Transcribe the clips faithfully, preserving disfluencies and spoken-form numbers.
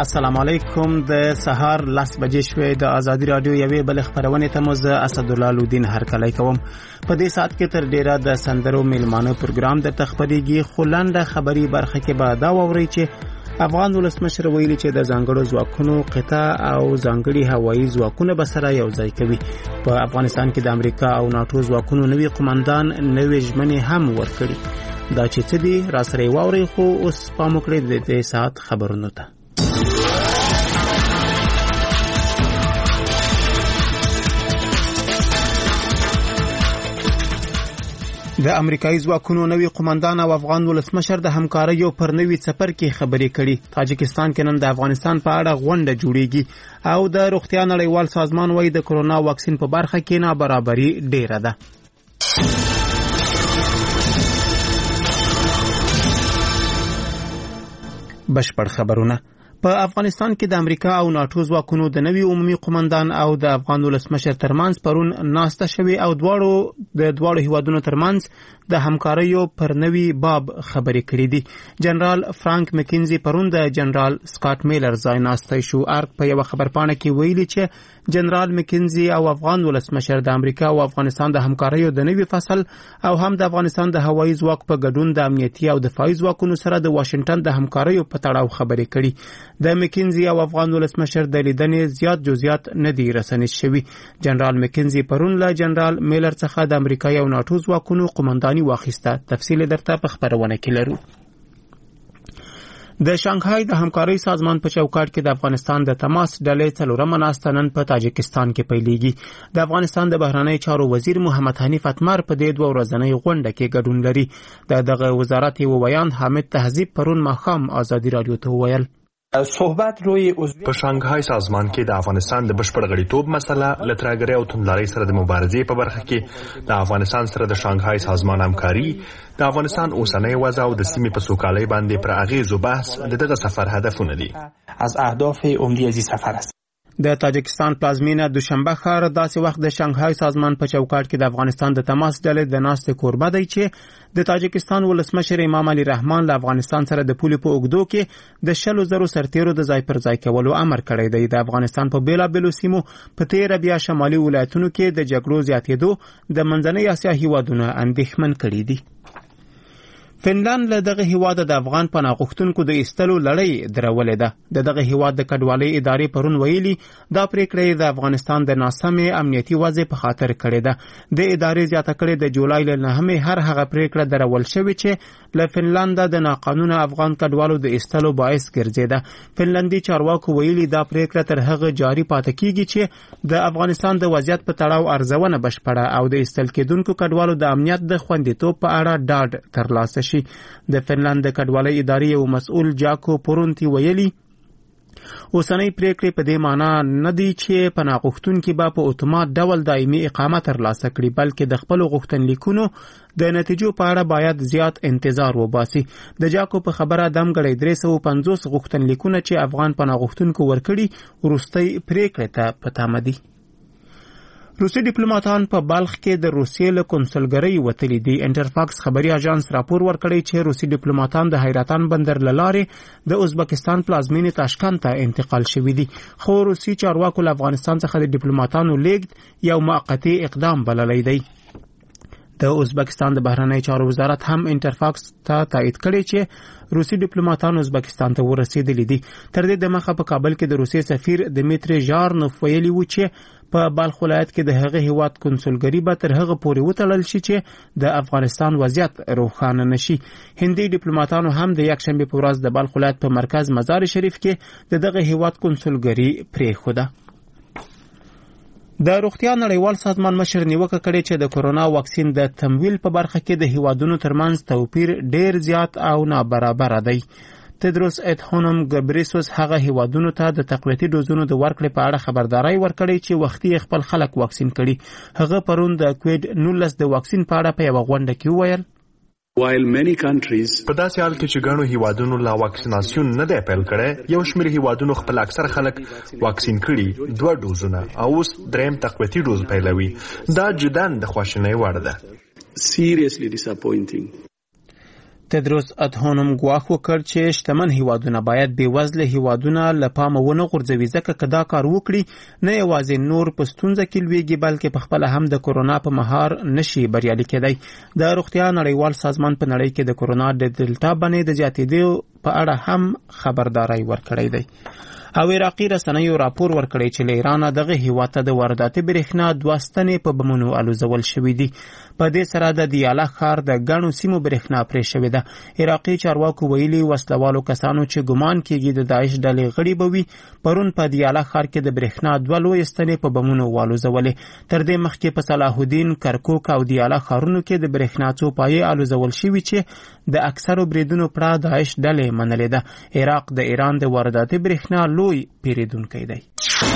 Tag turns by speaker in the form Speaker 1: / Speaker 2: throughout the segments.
Speaker 1: السلام علیکم. د سهار لاس بجې شوې د ازادي رادیو یوې بل خبرونه ته مو زه اسدالله لودین هرکلی کوم. په دې ساعت کې تر ډیره د سندرو میلمانه پروګرام د تخبريږي خلنده خبري برخه کې به دا ووري چې افغان ولسمشر ویلي چې د ځانګړو ځواکونو قطاع او ځانګړي هوایي ځواکونه به سره یو ځای کوي. په افغانستان کې د امریکا او ناتو ځواکونو نوي قومندان نوي ژمنې هم ورکړي. دا چې څه دي را سره واوري خو اوس پام وکړئ د دې ساعت خبرونو ته. د امریکایي ځواکونو نوي قومندان او افغان ولسمشر د همکاریو پر نوي سفر کې خبرې کړي. تاجکستان کې نن د افغانستان په اړه غونډه جوړیږي او د روغتیا نړیوال سازمان وايي د کرونا واکسین په برخه کې نابرابري ډیره ده. بشپړ خبرونه. په افغانستان کې د امریکا او ناتو ځواکونو د نوي عمومي قومندان او د افغان ولسمشر ترمنځ پرون ناسته شوې او دواړو د دواړو هیوادونو ترمنځ د همکاریو پر نوي باب خبرې کړې دي. جنرال فرانک مکینزي پرون د جنرال سکاټ میلر ځای ناستی شو. ارګ په یو خبرپاڼه کې ویلي چې جنرال مکینزي او افغان ولسمشر د امریکا او افغانستان د همکاریو د نوي فصل او هم د افغانستان د هوایي ځواک په ګډون د امنیتي او دفاعي ځواکونو سره د واشنگټن د همکاریو په تړاو خبرې کړي. د مکینزي او افغان ولسمشر د لیدنې زیات جزئیات نه دي رسنیز شوي. جنرال مکینزي پرون له جنرال میلر څخه د امریکا او ناتو ځواکونو قومنداني واخیسته. تفصیل درته په خبرونه کې لرو. د شانګهای د همکارۍ سازمان په چوکاټ کې د افغانستان د تماس ډلې څلورمه ناسته نن په تاجکستان کې پیلېږي. د افغانستان د بهرنۍ چارو وزیر محمد حنیف اتمر په دې دوه ورځنۍ غونډه کې ګډون لري. د دغه وزارت یو بیان حامد تهذیب پرون ماښام ازادي رادیو ته وویل
Speaker 2: صحبت روی په شانګهای سازمان کې د افغانستان د بشپړ غړیتوب مسله لترګری او توندلاري سره د مبارزې په برخه کې د افغانستان سره د شانګهای سازمان همکاري د افغانستان اوسنۍ وضع او د سیمې په سوکالۍ باندې پر اغیزو بحث د دغه سفر هدفونه دي.
Speaker 3: از اهداف عمده از سفر است.
Speaker 1: د تاجکستان پلازمینه دوشنبه ښار داسې وخت د شانګهای سازمان په چوکاټ کې د افغانستان د تماس ډلې د ناستې کوربه دی چې د تاجکستان ولسمشر امام علي رحمان له افغانستان سره د پولې په اوږدو کې د شلو زرو سرتیرو د ځای پر ځای کولو امر کړی دی. د افغانستان په بیلابیلو سیمو په تیره بیا شمالي ولایتونو کې د جګړو زیاتېدو د منځنۍ اسیا هیوادونه اندېښمن کړي دي. فنلند له دغه هیواد د افغان پناه غوښتونکو د ایستلو لړۍ درولې ده. د دغه هیواد د کډوالۍ ادارې پرون ویلي دا پریکړه د افغانستان د ناسمې امنیتي وضع په خاطر کړې ده. د ادارې زیاته کړې د جولای له نهمې هر هغه پریکړه درول شوې چې له فنلند د ناقانونه افغان کډوالو د ایستلو باعث ګرځېده. فنلندي چارواکو ویلي دا پریکړه تر هغه جاري پاتې کیږي چې د افغانستان د وضعیت په تړاو ارزونه بشپړه او د ایستل کېدونکو کډوالو د امنیت د خوندیتوب په اړه ډاډ ترلاسه شي. د فنلند د کډوالۍ ادارې یو مسؤل جاکو پورونتی ویلي اوسنۍ پریکړې په دې معنا نه دي چې پناه غوښتونکي به په اتومات ډول دایمي اقامه ترلاسه کړي، بلکې د خپلو غوښتنلیکونو د نتیجو په اړه باید زیات انتظار وباسي. د جاکو په خبره دمګړی درې سوه پنځوس غوښتنلیکونه چې افغان پناه غوښتونکو ورکړي وروستۍ پریکړې ته په تمه دي. روسي ډیپلوماټان په بلخ کې د روسیې له کنسولګرۍ وتلي دي. انټرفاکس خبري اژانس راپور ورکړی چې روسي ډیپلوماټان د حیرتان بندر له لارې د ازبکستان پلازمینې تاشکند ته انتقال شوي دي، خو روسي چارواکو له افغانستان څخه د ډیپلوماټانو لیږد یو موقتي اقدام بللی دی. د ازبکستان د بهرنۍ چارو وزارت هم انټرفاکس ته تایید کړی چې روسي ډیپلوماټان ازبکستان ته ورسېدلي دي. تر دې دمخه په کابل کې د روسي سفیر دمیتری ژارنوف ویلي و چې په بلخ ولایت کې د هغه هیواد کنسولګري به تر هغه پورې وتړل شي چې د افغانستان وضعیت روښانه نشي. هندي ډیپلوماټانو هم د یکشنبې په ورځ د بلخ ولایت په مرکز مزار شریف کې د دغه هیواد کنسولګري پرېښوده. د روغتیا نړیوال سازمان مشر نیوکه کړې چې د کرونا واکسین د تمویل په برخه کې د هیوادونو ترمنځ توپیر ډیر زیات او نابرابر دی. تدروس ادحانوم ګبریسوس هغه هیوادونو ته د تقویتي ډوزونو د ورکړې په اړه خبرداري ورکړې چې وختي خپل خلک واکسین کړي. هغه پرون د کووید نولس د واکسین په اړه په یوه غونډه کې وویل
Speaker 2: While many countries په داسې حال کې چې ګڼو هیوادونو لا واکسیناسیون نه دی پیل کړی، یو شمېر هیوادونو خپل اکثر خلک واکسین کړي دوه ډوزونه او اوس دریم تقویتي ډوز پیلوي. دا جداً د خواشینۍ وړ ده. Seriously disappointing.
Speaker 1: تدروس ادهانم ګواښ وکړ چې شتمن هیوادونه باید بېوزله هیوادونه له پامه ونه غورځوي، ځکه که دا کار وکړي نه یوازې نور په ستونزه کې لویږي بلکې پخپله هم د کورونا په مهار نشي بریالي کېدی. د روغتیا نړیوال سازمان په نړۍ کې د کورونا د دلتا بڼې د زیاتېدو په اړه هم خبرداری ورکړی دی. او عراقي رسنیو راپور ورکړی چې له ایران دغه هیواد ته د وارداتي برېښنا دوه ستنې په بمونو الوزول شوي دي. په دې سره د دیاله ښار د ګڼو سیمو برېښنا پرې شوې ده. عراقي چارواکو ویلي وسلوالو کسانو چې ګمان کېږي د داعش ډلې غړي به وي پرون په دیاله ښار کې د برېښنا دوه لویې ستنې په بمونو والوزولې. تر دې مخکې په صلاح الدین، کرکوک او دیاله ښارونو کې د برېښنا څو پایې الوزول شوي چې د اکثرو بریدونو پړه داعش ډلې منلې ده. عراق د ایران د وارداتي برېښنا لوی پیریدونکی دی.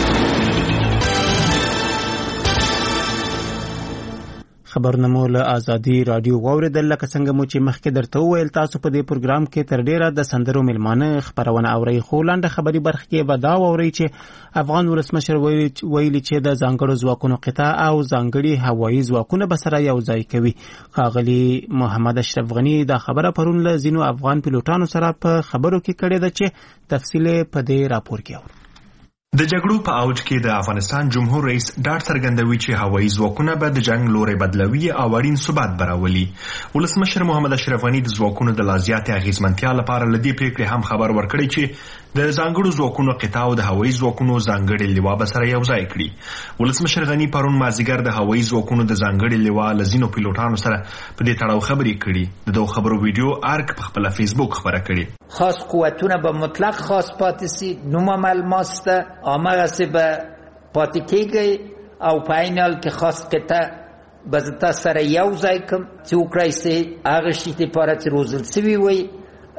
Speaker 1: خبرونه مو له آزادي رادیو واوریدل. لکه څنګه مو چې مخکې درته وویل تاسو په دې پروګرام کې تر ډیره د سندرو میلمانه خبرونه اورئ، خو لاندې خبري برخه کې به دا واورئ چې افغان ولسمشر ویلي چې د ځانګړو ځواکونو قطاع او ځانګړي هوایي ځواکونه به سره یو ځای کوي. ښاغلي محمد اشرف غني دا خبره پرون له ځینو افغان پیلوټانو سره په خبرو کې کړې ده چې تفصیل په دې راپور کې اورو.
Speaker 2: د جګړو په اوج کې د افغانستان جمهور رئیس ډاډ څرګندوي چې هوایي ځواکونه به د جنگ لوري بدلوي او اړین ثبات براولي. ولسمشر محمد اشرف غني د ځواکونو د لا زیاتې اغیزمنتیا لپاره لدی پریکړې هم خبر ورکړی چې د ځانګړو ځواکونو قطاع او د هوایي ځواکونو ځانګړي لوا به سره یو ځای کړي. ولسمشر غني پرون مازیګر د هوایي ځواکونو د ځانګړي لوا لزینو پیلوټانو سره په دې تړاو خبرې کړي. د دوه خبرو ویډیو ارک په خپل فیسبوک خبره کړي.
Speaker 4: خاص قوتونه به مطلق خاص پاتې سي، نوم عمل ماسته امر سه به پاتې کېږي او په عین حال کې خاص قطع به زتا سره یو ځای کوم چې وکړای سي هغه شي لپاره چې روزل سوي وي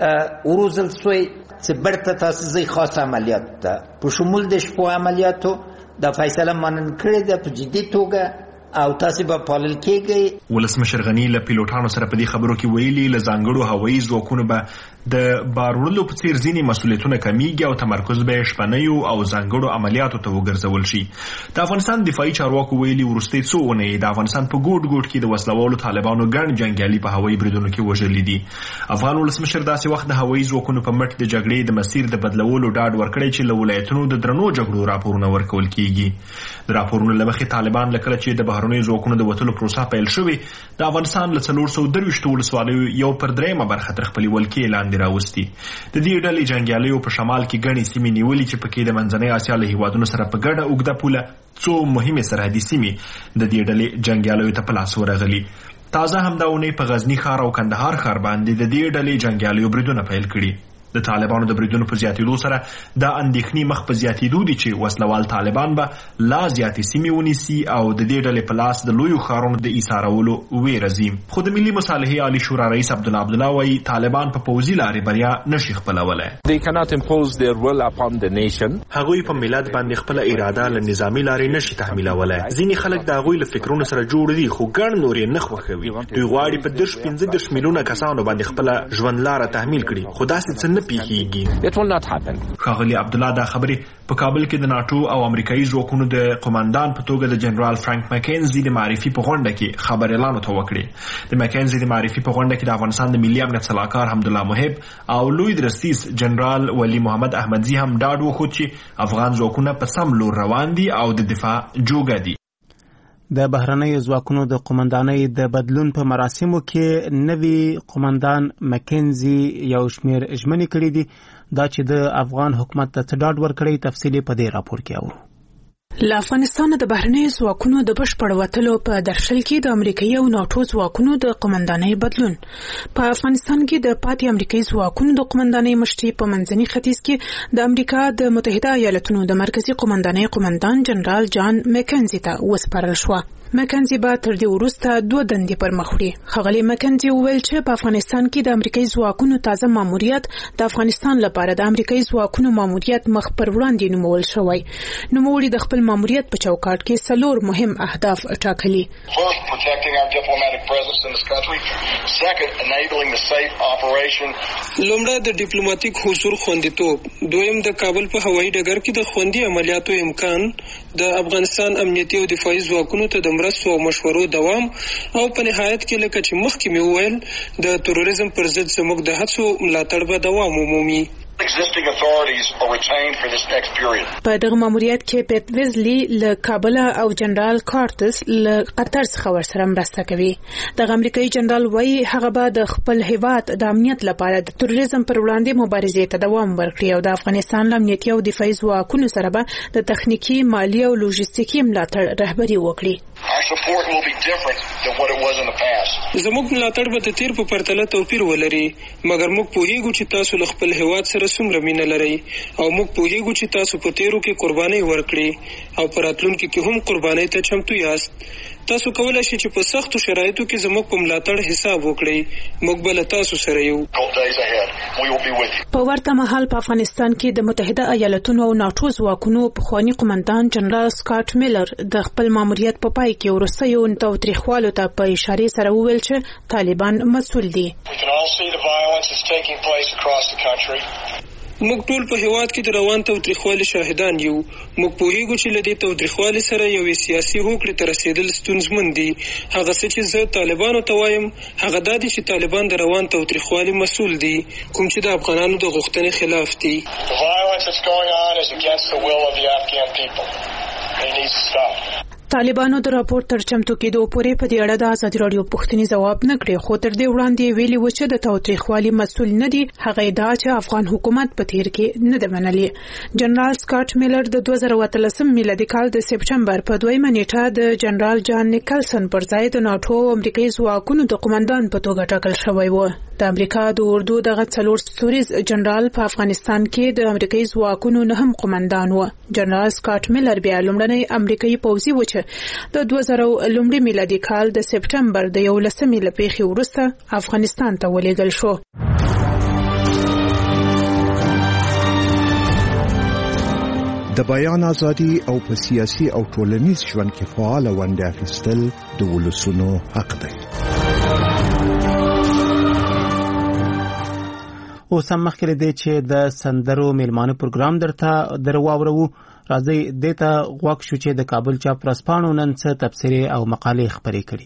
Speaker 4: او روزل سوی چې برته تاسو زی خاص عملیات ده په شمول د شپو عملیاتو د فیصله منن کړی ده په جدي توګه او تاسو به پالل کېږي.
Speaker 2: ولسمشر غني له پیلوټانو سره په دې خبرو کې ویلي له ځانګړو هوایي ځواکونو به د باروړلو په څیر ځینې مسؤلیتونه کمیږي او تمرکز به شپنیو او ځانګړو عملیاتو ته وګرځول شي. د افغانستان دفاعي چارواکو ویلي وروستي څو اونۍ د افغانستان په ګوټ ګوټ کې د وسلوالو طالبانو ګڼ جنګیالي په هوایي بریدونو کې وژلي دي. افغان ولسمشر داسې وخت د هوایي ځواکونو په مټ د جګړې د مسیر د بدلولو ډاډ ورکړی چې له ولایتونو د درنو جګړو راپورونه ورکول کیږي. د راپورونو له مخې طالبان لکه چې د بهرنیو ځواکونو د وټلو پروسه پیل شوې د افغانستان له څلور سوه درویشت ولسوالیو یو پر دریمه برخه تر خپلې ولکې لاندې راوستي. د دې ډلې جنګیالیو په شمال کې ګڼې سیمې نیولې چې پکې د منځنۍ اسیا له هیوادونو سره په ګډه اوږده پوله څو مهمې سرحدي سیمې د دې ډلې جنګیالیو ته په لاس ورغلي. تازه همدا اونۍ په غزني ښار او کندهار ښار باندې د دې ډلې جنګیالیو بریدونه پیل کړي. د طالبانو د بریدونو په زیاتېدو سره دا اندېښنې مخ په زیاتېدو دي چې وسلوال طالبان به لا زیاتې سیمې ونیسي او د دې ډلې په لاس د لویو ښارونو د ایسارولو ویره ځي. خو د ملي مصالحې عالی شورا رئیس عبدالله عبدالله وایي طالبان په پوځي لارې بریا نشي خپلولی. هغوی په ملت باندې خپله اراده له نظامي لارې نشي تحمیلولی. ځینې خلک د هغوی له فکرونو سره جوړ دي خو ګڼ نور یې نه خوښوي. دوی غواړي په دېرش پنځه دېرش میلیونه کسانو باندې خپله ژوندلاره تحمیل کړي خو داسې څه پیږي. ښاغلي عبدالله دا خبرې په کابل کې د ناټو او امریکایي ځواکونو د قوماندان په توګه د جنرال فرانک مکینزي د معرفي په غونډه کې خبر اعلان ته وکړي. د مکینزي د معرفي په غونډه کې د افغانستان د ملي امنیت سلاکار حمدالله محب او لوی درستیز جنرال ولی محمد احمدزي هم ډاډ وښود چې افغان ځواکونه په سم لور روان دي او د دفاع جوګه دي.
Speaker 1: د بهرنیو ځواکونو د قومندانۍ د بدلون په مراسمو کې نوی قومندان مکینزي یو شمېر ژمنې کړې دي. دا چې د افغان حکومت ته څه ډاډ ورکړی تفصیل په دې راپور کې اورو.
Speaker 5: له افغانستان د بهرنیو ځواکونو د بشپړ وتلو په درشل کې د امریکایي او ناټو ځواکونو د قومندانۍ بدلون. په افغانستان کې د پاتې امریکایي ځواکونو د قومندانۍ مشري په منځني ختیځ کې د امریکا د متحده ایالاتونو د مرکزی قومندانۍ قومندان جنرال جان مکینزي ته وسپارل شوه. مکینزي به تر دې وروسته دوه دندې پر مخ وړي. ښاغلي مکینزي وویل چې په افغانستان کې د امریکایي ځواکونو تازه ماموریت د افغانستان لپاره د امریکایي ځواکونو ماموریت مخ پر وړاندې نومول شوی. نوموړي د خپل ماموریت په چوکاټ کې څلور مهم اهداف ټاکلي.
Speaker 6: لومړی د ډیپلوماټیک حضور خوندیتوب، دویم د کابل په هوایي ډګر کې د خوندي عملیاتو امکان، د افغانستان امنیتي او دفاعي ځواکونو ته د مرستو او مشورو دوام او په نهایت کې لکه چې مخکې مې وویل د تروریزم پر ضد زموږ د هڅو ملاتړ به دوام ومومي.
Speaker 5: په دغه ماموریت کې پیټ ویزلی له کابل او جنرال کارټس له قطر څخه ورسره مرسته کوي. د امریکایي جنرال وایي هغه به د خپل هیواد د امنیت لپاره د تروریزم پر وړاندې مبارزې ته دوام ورکړي او د افغانستان امنیتي او دفاعي ځواکونو سره به د تخنیکی، مالی او لوجستیکي ملاتړ رهبري وکړي.
Speaker 6: زموږ ملاتړ به د تیر په پرتله توپیر ولري، مګر موږ پوهیږو چې تاسو له خپل هیواد سره څومره مینه لرئ او موږ پوهیږو چې تاسو په تیرو کې قرباني ورکړي او په راتلونکي کې هم قرباني ته چمتو یاست. تاسو کولای شئ چې په سختو شرایطو کې زموږ په ملاتړ حساب وکړئ. موږ به له تاسو سره یو.
Speaker 5: په ورته مهال په افغانستان کې د متحده ایالاتونو او ناټو ځواکونو پخوانی قومندان جنرال سکاټ میلر د خپل ماموریت په پای کې وروستیو تاوتریخوالو ته په اشاره سره وویل چې طالبان مسؤل دي.
Speaker 6: موږ ټول په هیواد کې د روان تاوتریخوالي شاهدان یو. موږ پوهیږو چې له دې تاوتریخوالي سره یوې سیاسي هوکړې ته رسیدل ستونزمن دي. هغه څه چې زه طالبانو ته وایم هغه دا دي چې طالبان د روان تاوتریخوالي مسؤل دي، کوم چې د افغانانو د غوښتنې خلاف دي.
Speaker 5: طالبانو د راپور تر چمتو کېدو پورې په دې اړه د ازادي راډیو پوښتنې ځواب نه کړی، خو تر دې وړاندې ویلي و چې د تاوتریخوالي مسؤل نه دي. هغه ادعا چې افغان حکومت په تیر کې نه ده منلې. جنرال سکاټ میلر د دوه زره اتلسم میلادي کال د سپټمبر په دویمه نیټه د جنرال جان نیکلسن پر ځای د ناټو او امریکایي ځواکونو د قومندان په توګه ټاکل شوی و. د امریکا د اردو دغه څلور ستوریز جنرال په افغانستان کې د امریکایي ځواکونو نه هم قومندان و. جنرال سکاټ میلر بیا لومړنی امریکایي پوځي و چې د دوه زره لومړي میلادي کال د سپټمبر د یولسمې له پیښې وروسته افغانستان ته ولېږل شو.
Speaker 7: د بیان ازادي او په سیاسي او ټولنیز ژوند کې فعال ونډه اخیستل د ولسونو حق دی.
Speaker 1: اوس هم مخکې دی چې د سندرو میلمانه پروګرام درته درواورو. راځي دته غوښ شو چې د کابل چاپ ورځپاڼو نن څه تبصرې او مقالې خپرې کړي.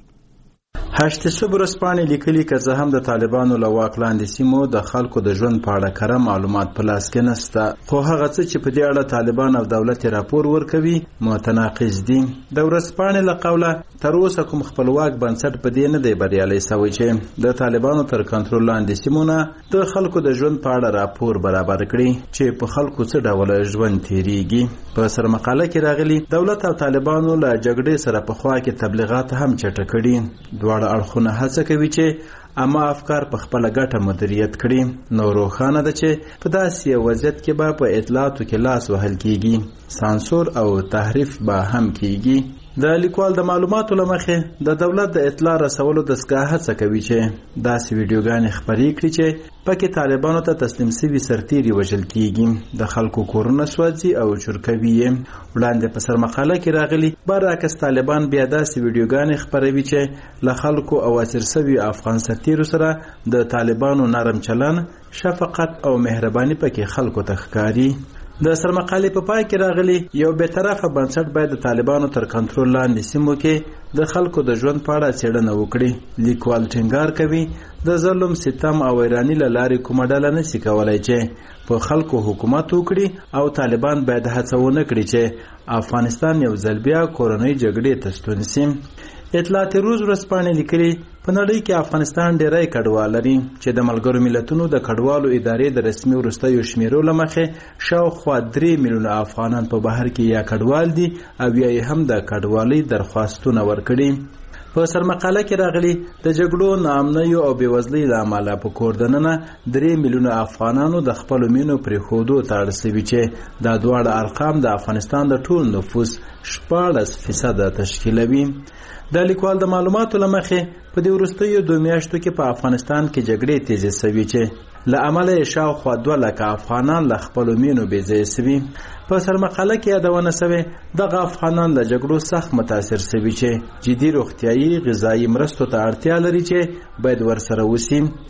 Speaker 8: هشت صبح ورځپاڼې لیکلي که زه هم د طالبانو له واک لاندې سیمو د خلکو د ژوند په اړه کره معلومات په لاس کې نشته، خو هغه څه چې په دې اړه طالبان او دولت راپور ورکوي متناقض دي. د ورځپاڼې له قوله تر اوسه کوم خپلواک بنسټ په دې نه دی بریالی شوی چې د طالبانو تر کنټرول لاندې سیمونه د خلکو د ژوند په اړه راپور برابر کړي چې په خلکو څه ډول ژوند تیریږي. په سرمقاله کې راغلي دولت او طالبانو له جګړې سره په خوا کې تبلیغات هم چټه کړي. دواړه اړخونه هڅه کوي چې اما افکار په خپل ګټه مدیریت کړي. نو روښانه ده چې په داسې وضعیت کې به په اطلاعاتو کې لاس وهل کیږي، سانسور او تحریف به هم کیږي. د لیکوال د معلوماتو له مخې د دولت د اطلاع رسولو دستګاه هڅه کوي چې داسې ویډیوګانې خپرې کړي چې پکې طالبانو ته تسلیم شوي سرتیري وژل کیږي، د خلکو کورونه سوځي او چورکوي یې. وړاندې په سرمقاله کې راغلي برعکس طالبان بیا داسې ویډیوګانې خپروي چې له خلکو او اسیر شوي افغان سرتیرو سره د طالبانو نرم چلن، شفقت او مهرباني پکې خلکو ته ښکاري. د سرمقالې په پای کې راغلي یو بی‌طرفه بنسټ باید د طالبانو تر کنټرول لاندې سیمو کې د خلکو د ژوند په اړه څېړنه وکړي. لیکوال ټینګار کوي د ظلم، ستم او ویراني له لارې کومه ډله نشي کولی چې په خلکو حکومت وکړي او طالبان باید هڅه ونه کړي چې افغانستان یو ځل بیا کورنۍ جګړې ته ستون شي. اطلاعات روز ورځپاڼې لیکلي په نړۍ کې افغانستان ډیری کډوال لري چې د ملګرو ملتونو د کډوالو ادارې د رسمي وروستیو شمیرو له مخې شاوخوا درې میلیونه افغانان په بهر کې یا کډوال دي او یا یې هم د کډوالۍ درخواستونه ورکړي. په سرمقاله کې راغلي د جګړو، ناامنیو او بېوزلۍ له امله په کور دننه درې میلیونه افغانانو د خپلو مینو پرېښودو ته اړ شوي چې دا دواړه ارقام د افغانستان د ټول نفوس شپاړس فیصده تشکیلوي. د لیکوال د معلوماتو له مخې په دې وروستیو دوه میاشتو کې په افغانستان کې جګړې تیزې شوي چې له امله یې شاوخوا دوه لکه افغانان له خپلو مینو بېځایه شوي. په سرمقاله کې یادونه شوې دغه افغانان له جګړو سخت متاثر شوي چې جدي روغتیایي غذایي مرستو ته اړتیا لري چې باید ورسره وشي.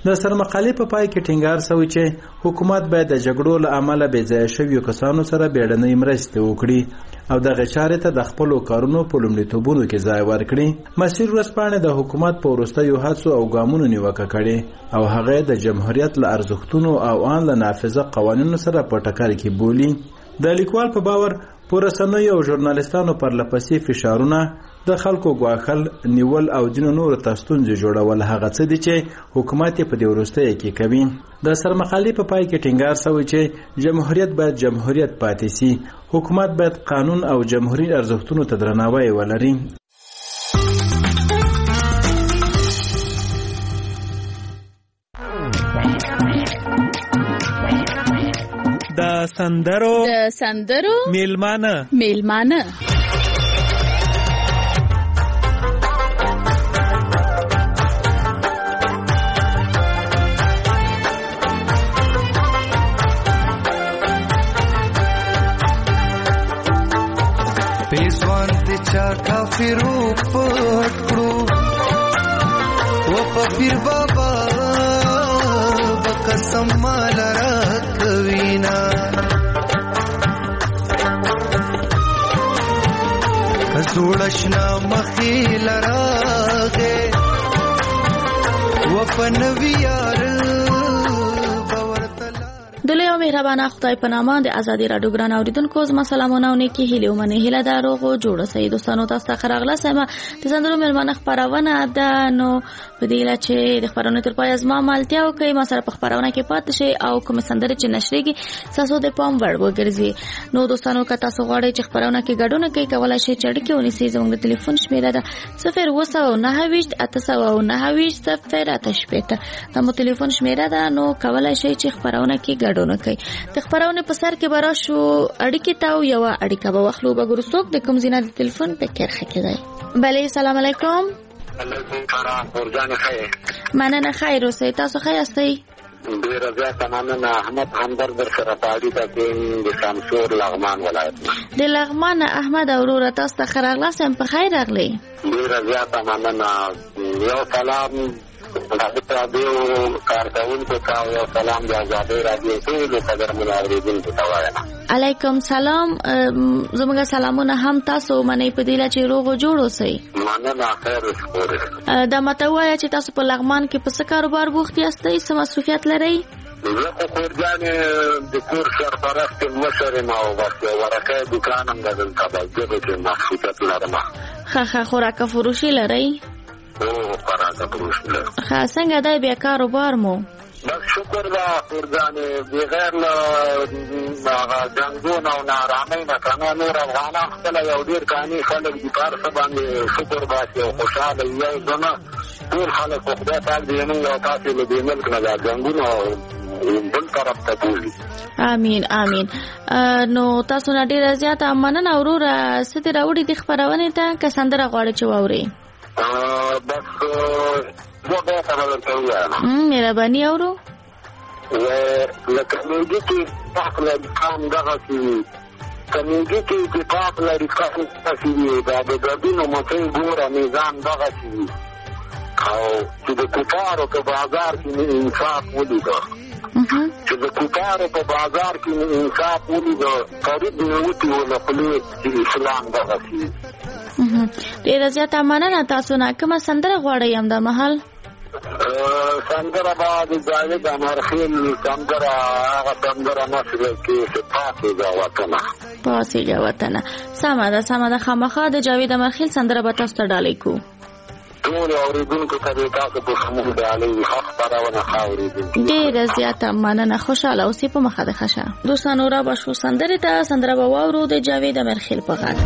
Speaker 8: د سرمقالې په پای کې ټینګار شوی چې حکومت باید د جګړو له امله بې ځایه شویو کسانو سره بیړنۍ مرستې وکړي او دغه چارې ته د خپلو کارونو په لومړیتوبونو کې ځای ورکړي. مسیر ورځپاڼې د حکومت په وروستیو هڅو او ګامونو نیوکه کړې او هغه د جمهوریت له ارزښتونو او آن له نافذه قوانینو سره په ټکر کې بولي. د لیکوال په باور په رسنیو او ژورنالیستانو پرلپسې فشارونه د خلکو ګواښل نیول او ځینو نورو ته ستونزې جوړول هغه څه دي چې حکومت یې په دې وروستیو کې کوي. د سرمقالې په پای کې ټینګار شوی چې جمهوریت باید جمهوریت پاتې سي، حکومت باید قانون او جمهوري ارزښتونو ته درناوی ولري.
Speaker 9: د سندرو
Speaker 10: د سندرو
Speaker 9: میلمانه
Speaker 10: میلمانه
Speaker 11: پیسوان ته چا کافرو پټ کړو و په پیر بابا بقسم مال راکوینا زوړشنا مخیل راغه و په نویار
Speaker 10: دلته او مهربانه خدای په نامه د ازادي راډیو ګران اوریدونکو زما سلامونه او نیکی هیله ومنه هیله دا روغو جوړه سي دوستانو تاسو ته خراغله سم د سندرو ملمنه خبرونه ده نو په دې لاره چې د خبرونو تر پای ازما مالتیا او کوي ما سره په خبرونه کې پات شي او کوم سندره چې نشريږي تاسو د پام وړ وګرځي. نو دوستانو که تاسو غواړئ چې خبرونه کې ګډون کوي کولای شئ چې اړیکه ونیسئ زموږ د ټلیفون شمیره ده صفر اووه سوه نهه ویشت اته سوه نهه ویشت صفر اته شپېته دا مو ټلیفون شمیره ده. نو کولای شئ چې خبرونه کې ګډون کوي. د خبرونه په سر کې برا شو اړیکه تاو یو اړیکه به واخلو به ګورستوک د کوم زینه د ټلیفون په کرخه کې دی. بله سلام علیکم.
Speaker 12: علیکم سلام ورجان خیر.
Speaker 10: مننه خیر اوسئ تاسو ښه یاستئ؟
Speaker 12: ډیر زیات مننه. احمد همدرد در سره پاړی ته د شمشور لغمان ولایت
Speaker 10: د لغمان احمد اورور تاسو ته خراغلاس هم په خیر راغلی.
Speaker 12: ډیر زیات مننه. یو سلام د رادیو کارکونکو ته یو سلام د آزادۍ رادیو ټولو قدر مناوریدونکو ته وایم.
Speaker 10: علیکم سلام. زموږ سلامونه هم تاسو منئ په دې چې روغ جوړ اوسئ.
Speaker 12: مننه خیر اوسئ.
Speaker 10: دا ماته وایي چې تاسو په لغمان کې په څه کاروبار بوخت یاستئ، څه مصروفیت لرئ؟
Speaker 12: زه خو کورجانې د کور سرپرست مشر یم او بس یو ورکه دوکان هم ده دلته بس دغه کې مصروفیت لرم.
Speaker 10: ښه ښه خوراکه فروشي لرئ؟
Speaker 12: او خوراکه فروشي لرم.
Speaker 10: ښه څنګه دی بیا کاروبار مو؟
Speaker 12: بس شکر ده کورجانې بغیر له هغه جنګونو او نارامۍ نه که نه نور افغانان خپله یو ډېر کاني خلک دي په هر څه باندې شکر باسي او خوشحاله یو زه نه ټول خلک خو خدای پاک دې زموږ او تاسې له دې ملک نه دا جنګونه بل طرف ته بولي.
Speaker 10: امین امین. نو تاسو نه ډېره زیاته مننه وروره. څه دې راوړي دې خپرونې ته که سندره غواړئ چې واورئ؟
Speaker 12: بس زه بیا ته به درته ووایم.
Speaker 10: مهرباني اورو.
Speaker 12: لکه میږي کې اتفاق لري قام دغسې وي، که میږي کې اتفاق لري قام دغسې وي. دا د ګډونو مچۍ ګوره نظام دغسې وي او چې د کفارو په بازار کې مې انصاف ولیده چې د کفارو په بازار کې مې انصاف ولیده قریب مې وتي و له خولې چې اسلام دغسې وي.
Speaker 10: ډېره زیاته مننه. تاسو نه کومه سندره غواړئ همدا مهال؟
Speaker 12: سندره به د جاوید امرخیل سندره هغه سندره نشره کې چې پاڅېږه وطنه.
Speaker 10: پاڅېږه وطنه. سمه ده سمه ده. خامخا د جاوید امرخیل سندره به تاسو ته ډالۍ کوو.
Speaker 12: ټول اوریدونکو ته دې تاسو په شمول ډالۍ ښه خپرونه ښه اورېدونکي.
Speaker 10: ډېره زیاته مننه. خوشحاله اوسئ په مخه د ښه شه. دوستانو را به شو سندرې ته. سندره به واورو د جاوید امرخیل په غږ.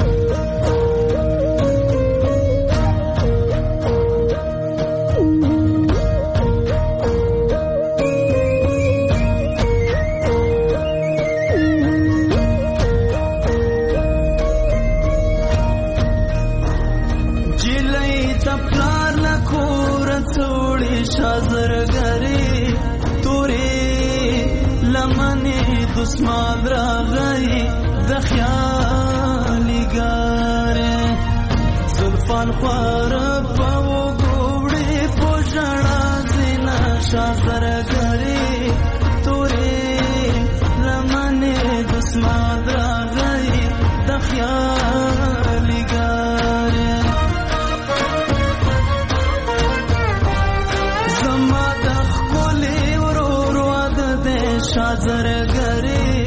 Speaker 11: شازرګری تورې لمنې دسمال راغی د خیالي ګارې زلفان خوار په وګوړې په ژړا زینا شازرګری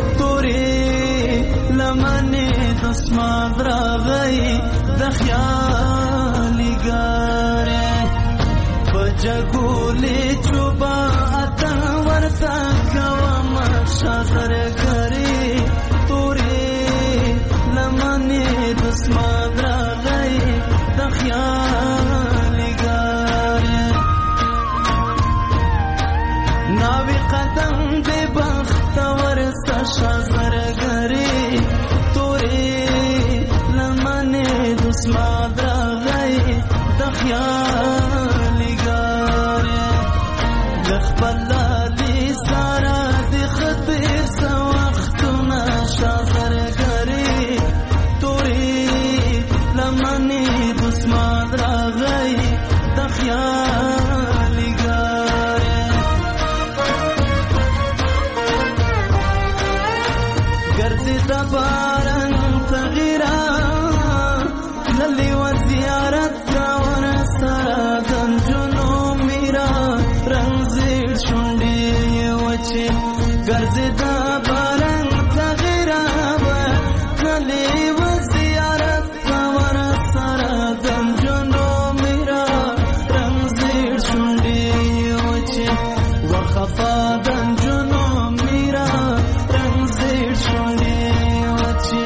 Speaker 11: تورې لمنې دسمان راغی د خیالي ګارې په جګولې چوبا اته ورته کوم شازرګری تورې لمنې دسمان راغی د خیالي ګارې ناوی قدم دې بخت ورسته شازرګری تورې لمنې دسمان راغی د خیالي ګارې د خپل لالي ساره د خطر څه وختونه شازرګری تورې لمنې دسمان راغی د خیالي ګارې ګرځي د باران تغیرا للی و زیارت کا ور سره دنجونو میرا رنگزیر شونډې وچې ګرځي د باران تغیرا للی و زیارت کا ور سره دنجونو میرا رنگزیر شونډې وچې وخفا دنجونو میرا رنگزیر شونډې وچې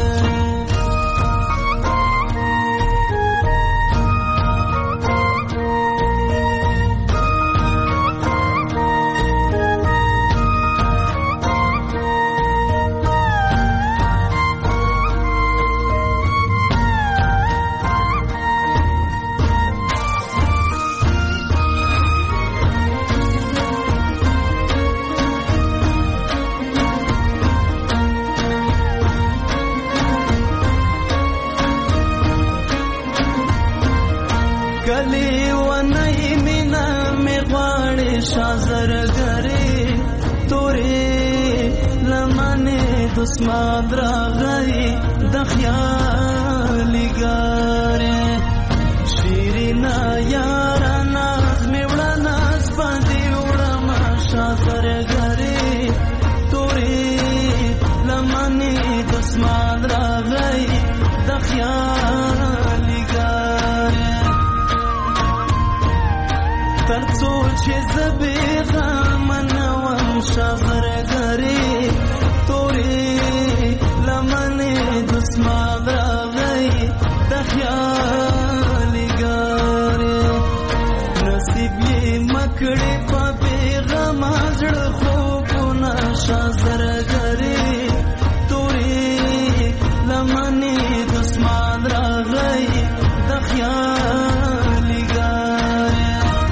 Speaker 11: کلی و نئی مینا می غواړي شازرګری تورې لمنې دسمان راغی د خیالي ګارې شیرینا یارا ناز می وړه ناز باندې وړم شازرګری تورې لمنې دسمان راغی د خیالي ګارې ترڅو چې زبې غمنوم شازرګری تورې لمنې دسمان راغی د خیالي ګارې نصیب یې مکړې په بېغم زړه خوبونه شازرګری تورې لمنې دسمان راغی د خیالي ګارې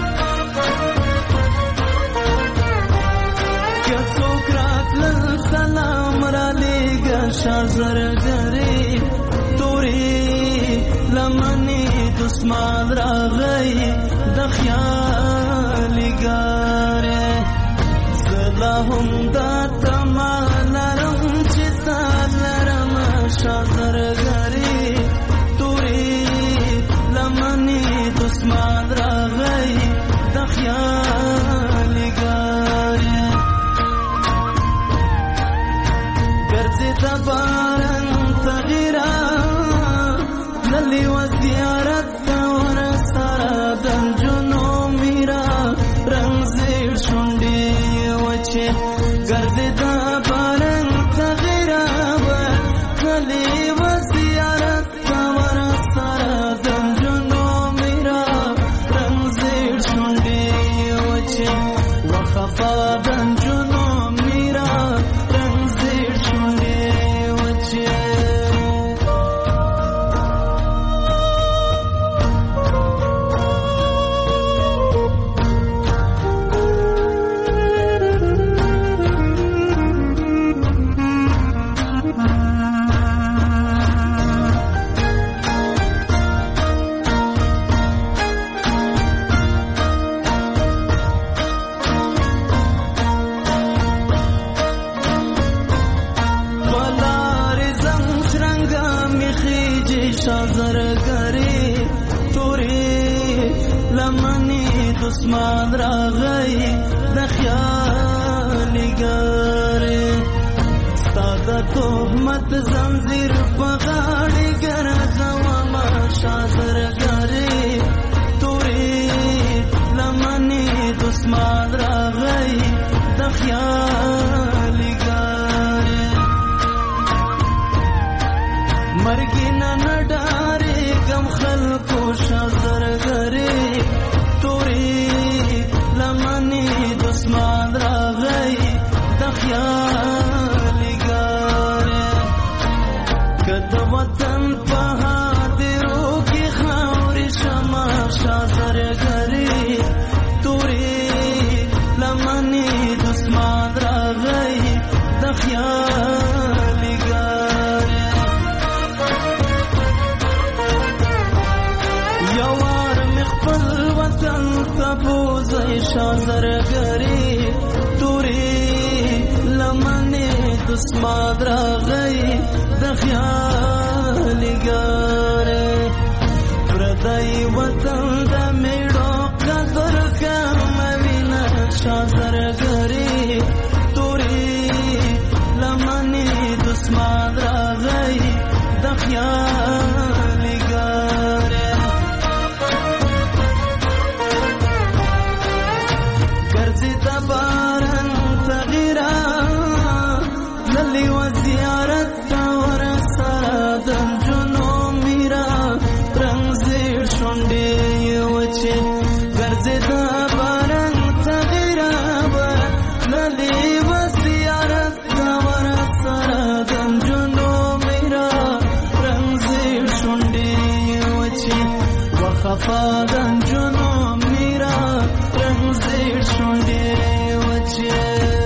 Speaker 11: سلام را لېږه شازرګری تورې لمنې دسمان راغی د خیالي ګارې زه لا هم دا تمه لرم چې تا لرم شازرګری تورې لمنې دسمان راغی د خیالي ګارې د باران تغیرا للی و زیارت کا ور سره دنجونو میرا رنگزیر شونډې وچې ګرځي د باران تغیرا للی و زیارت کا ور سره دنجونو میرا رنگزیر شونډې وچې وخفا دنجونو میرا رنگزیر شونډې شازرګری تورې لمنې دسمان راغی د خیال خیالیګارې ستا د تهمت زنځیر په غاړې ګرځومه شازرګارې تورې لمنې دسمان راغی د خیالیګارې مرګې نه نه ډارېږم خلکو شازرګارې تورې لمنې دسمان راغی د خیالیګارې که د وطن په هادرو کې خاورې شمه شازرګارې تورې لمنې دسمان راغی د خیالیګارې یوار مې خپل وطن ته بوځئ شازرګارې تورې لمنې دسمان راغی د خیالیګارې پردی وطن د میړو قدر کموینه شازرګارې تورې لمنې دسمان راغی د خیالیګارې ګرځي د باران تغیرا للی و زیارت تا ورسره د نجونو میرا رنګ زیړ شونډې وچې ګرځي د باران تغیرا للی و زیارت تا ورسره د نجونو میرا رنګ زیړ شونډې وچې وخفا د نجونو میرا رنګ زیړ شونډې وچې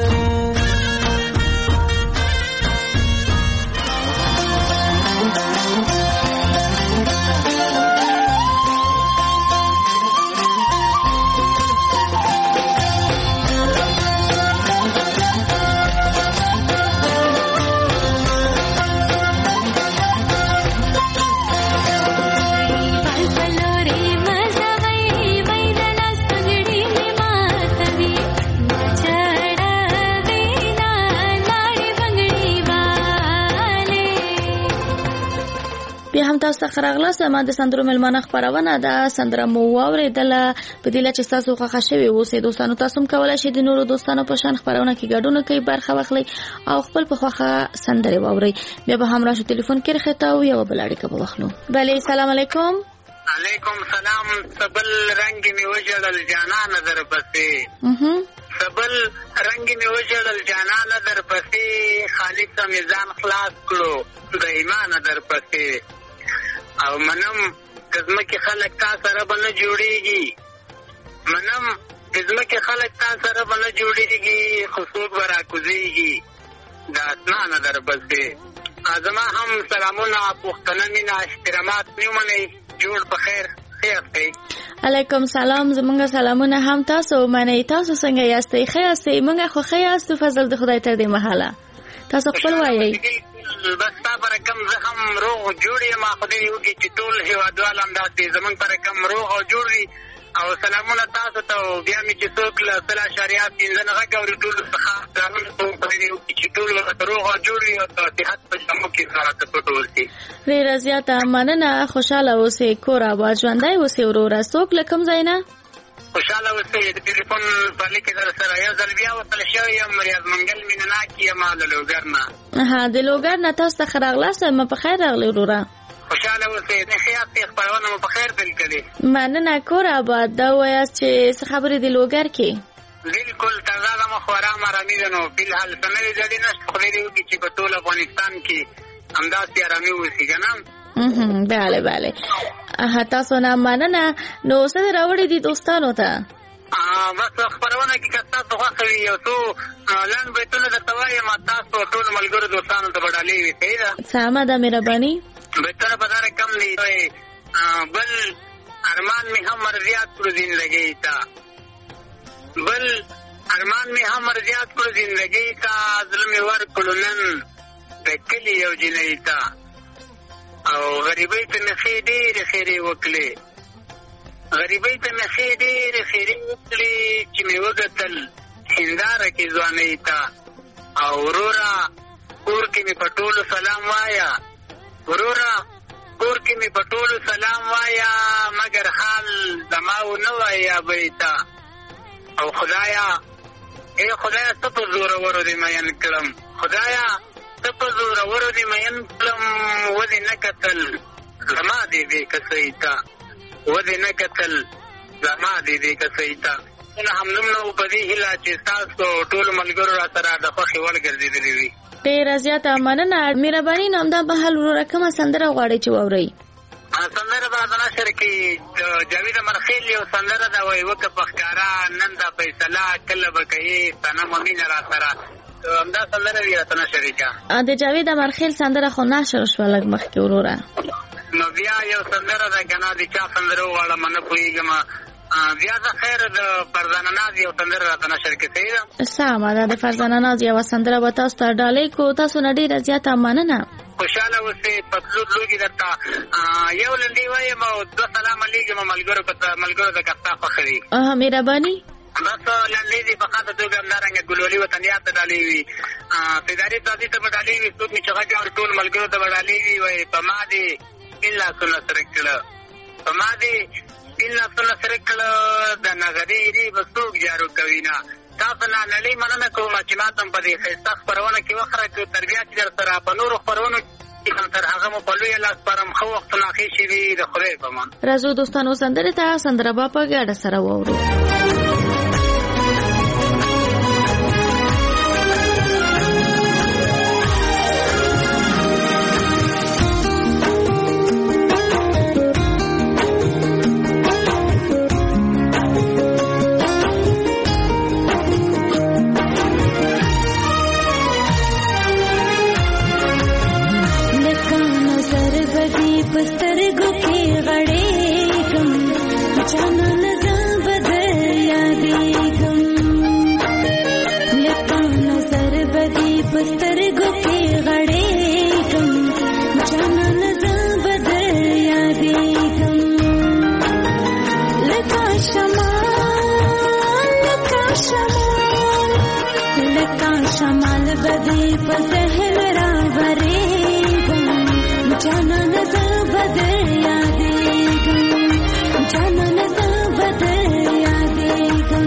Speaker 10: بیا هم تاسو ته راغلاست ما د سندرو ملمانه خبرونه ده سندره مو واورېدله په دې لچ تاسو خوښه شوي اوسئ دوستانو تاسو هم کولای شئ د نورو دوستانو په شان خبرونه کې ګډون کوي برخه واخلئ او خپل په خوښه سندرې واورئ بیا به هم راشو ټلیفون کې رخته او یو بل اړیکه به واخلو بله سلام علیکم
Speaker 12: علیکم سلام سبل رنگ می وجړل جانان در پسې سبل رنگ می وجړل جانان در پسې خالق میزان خلاص کړو د ایمان در پسې او منم کزمکه خلک تا سره بل جوړیږي منم کزمکه خلک تا سره بل جوړیږي خصوص برا کوزيږي د اسمان در پسې ازما هم سلامونه پختنه مینا احترامات نیومنه جوړ په خیر خیر دی
Speaker 10: علیکم سلام زمونږ سلامونه هم تاسو منئ تاسو څنګه یاستئ ښه یاستئ موږ خو ښه یاستو فضل د خدای تر دې مهاله تاسو خپل وایئ
Speaker 12: بس تا پر کم زه هم روغ جوړ یم خدای وکړي چې ټول هیوادوال همداسې زمونږ پر کم روغ او جوړ وي او سلامونه تاسو ته بیا مې چې څوک له سلا شریعت پنځه نه غږ اوري ټول څخه سلامونه خدای وکړي چې ټول روغ او جوړ وي او صحت په جمع کې سره ټول شي
Speaker 10: ډېره زیاته مننه خوشحاله اوسئ کور آباد ژوندی اوسئ وروره څوک له کوم ځای نه
Speaker 12: خوشحاله اوسئ د ټلیفون په لیکې در سره یو ځل بیا وصل شوی یم ریاض منګل مینناکي یم له لوګر نه
Speaker 10: ها د لوګر نه تاسو ته ښه راغلاست ما په خیر راغلی وروره
Speaker 12: خوشحاله اوسئ د خیاط خپرونه مو په خیر پیل کړې
Speaker 10: مننه کور آباد دا وایاست چې څه خبرې د لوګر کې
Speaker 12: بالکل تازه ده مخورا مرامي ده نو فلحال سمې جوړې نشته خدای دې وکړي چې په ټول افغانستان کې همداسې ارامي اوسي که نه
Speaker 10: بله بله تاسو نه مننه نو څه دې راوړي دي دوستانو ته
Speaker 12: بس خبرونه کې که تاسو خوښه وي یو څو لنډ بیتونه درته وایم تاسو ټول ملګرو دوستانو ته به ډالۍ وي صحیح ده
Speaker 10: سمه ده مهرباني
Speaker 12: بیتونه په دا رقم دي بل ارمان مې هم مرضیات کړو زندګۍ ته بل ارمان مې هم مرضیات کړو زندګۍ ته زړه مې ورکړو نن د کلي یو جنۍ ته او غریبۍ ته مې ښې ډېرې خیرې وکړې غریبۍ ته مې ښې ډېرې خیرې وکړې چې مې وګتل هنداره کې ځوانۍ ته او ورورا کور کې مې په ټولو سلام وایا ورورا کور کې مې په ټولو سلام وایا مګر حال زما ونه وایا بیتا او خدایا اے خدایا ته په زورورو دې مین کړم خدایا ته په زورورو دې مین کړم ودې نه کتل زما دې دې کسیتا ودې نه کتل زما دې دې کسیتا نه هم نو په دې هلا چې تاسو ټول ملګرو را سره د خوښي ول ګرځېدلې وي.
Speaker 10: ډېر زیاته مننه مهرباني نام دا په حال وروره کومه سندره غواړي چې واورئ؟
Speaker 12: سندره به د نشر کې جاوید مرخیل یو سندره ده وایي وکه پخکارا نن دا فیصله کله به کوي صنم مینه را سره همدا سندره وي راته نشر کې
Speaker 10: د جاوید مرخیل سندره خو نشر شوه لږ مخکې وروره
Speaker 12: نو بیا یو سندره ده که نه د چا سندره وغواړم نه پوهېږم بیا د خیر د فرزانه ناز یو سندره راته نشر کې صحیح ده
Speaker 10: سمه ده د فرزانه ناز یوه سندره به تاسو ته ډالۍ کړو تاسو نه ډېره زیاته مننه
Speaker 12: خوشحاله اوسئ پتلو لوګي درته یو لنډۍ وایم او دوه سلامه لیږم ملګرو ملګرو ته که ستا خوښه وي
Speaker 10: مهرباني
Speaker 12: بس لنډۍ دي په خاصه توګه همدارنګه ګلولي وطنیات ته ډالۍ وي سیداري تازي ته به ډالۍ وي څوک مې چې غږ اوري ټول ملګرو ته به ډالۍ وي وایي په ما دې سپین لاسونه سره کړه په ما دې سپین لاسونه سره کړه د نغري ری به څوک جارو کوي نه تاسو نه نړۍ مننه کوم چې ما ته په دې ښایسته خپرونه کې وخره کړو تربیه چې در سره په نورو خپرونو تر هغه مو په لویه لاس پرم ښه وختونه اخیستي وي د خدای په امان.
Speaker 10: راځو دوستانو سندرې ته سندره به په ګډه سره واورو.
Speaker 13: سترګو کې غړېږم جانان زه به در یادېږم لکه نظر به دې په سترګو کې غړېږم جانان زه به در یادېږم لکه شمال لکه شمال لکه شمال به دې په ذهن راورېږم جانان زه به در یادېږم جانان زه به در یادېږم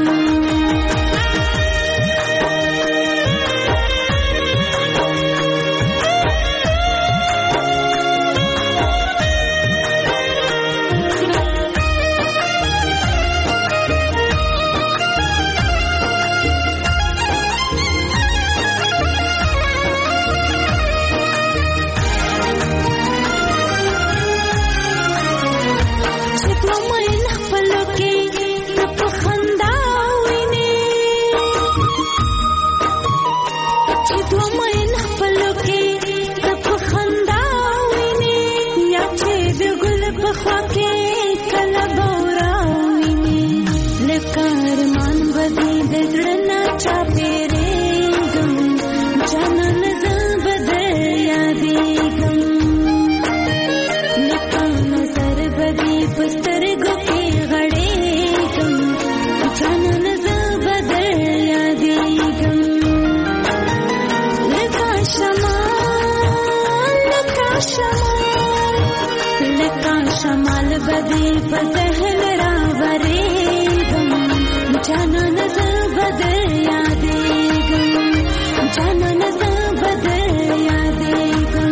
Speaker 13: شمال بدی په ذهن راورېږم جانان زه به در یادېږم جانان زه به در یادېږم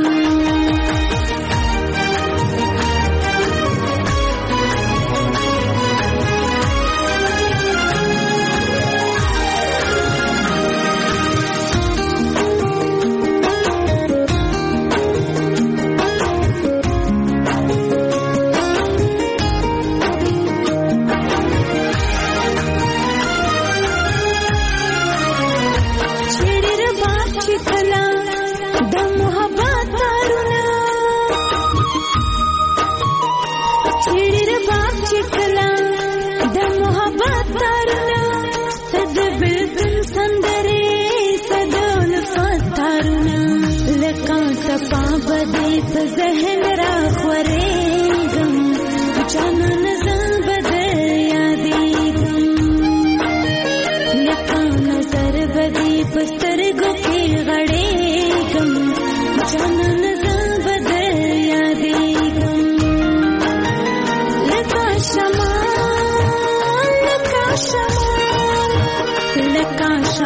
Speaker 13: ذهن را خورېږم جانان زه به در یادېږم لکه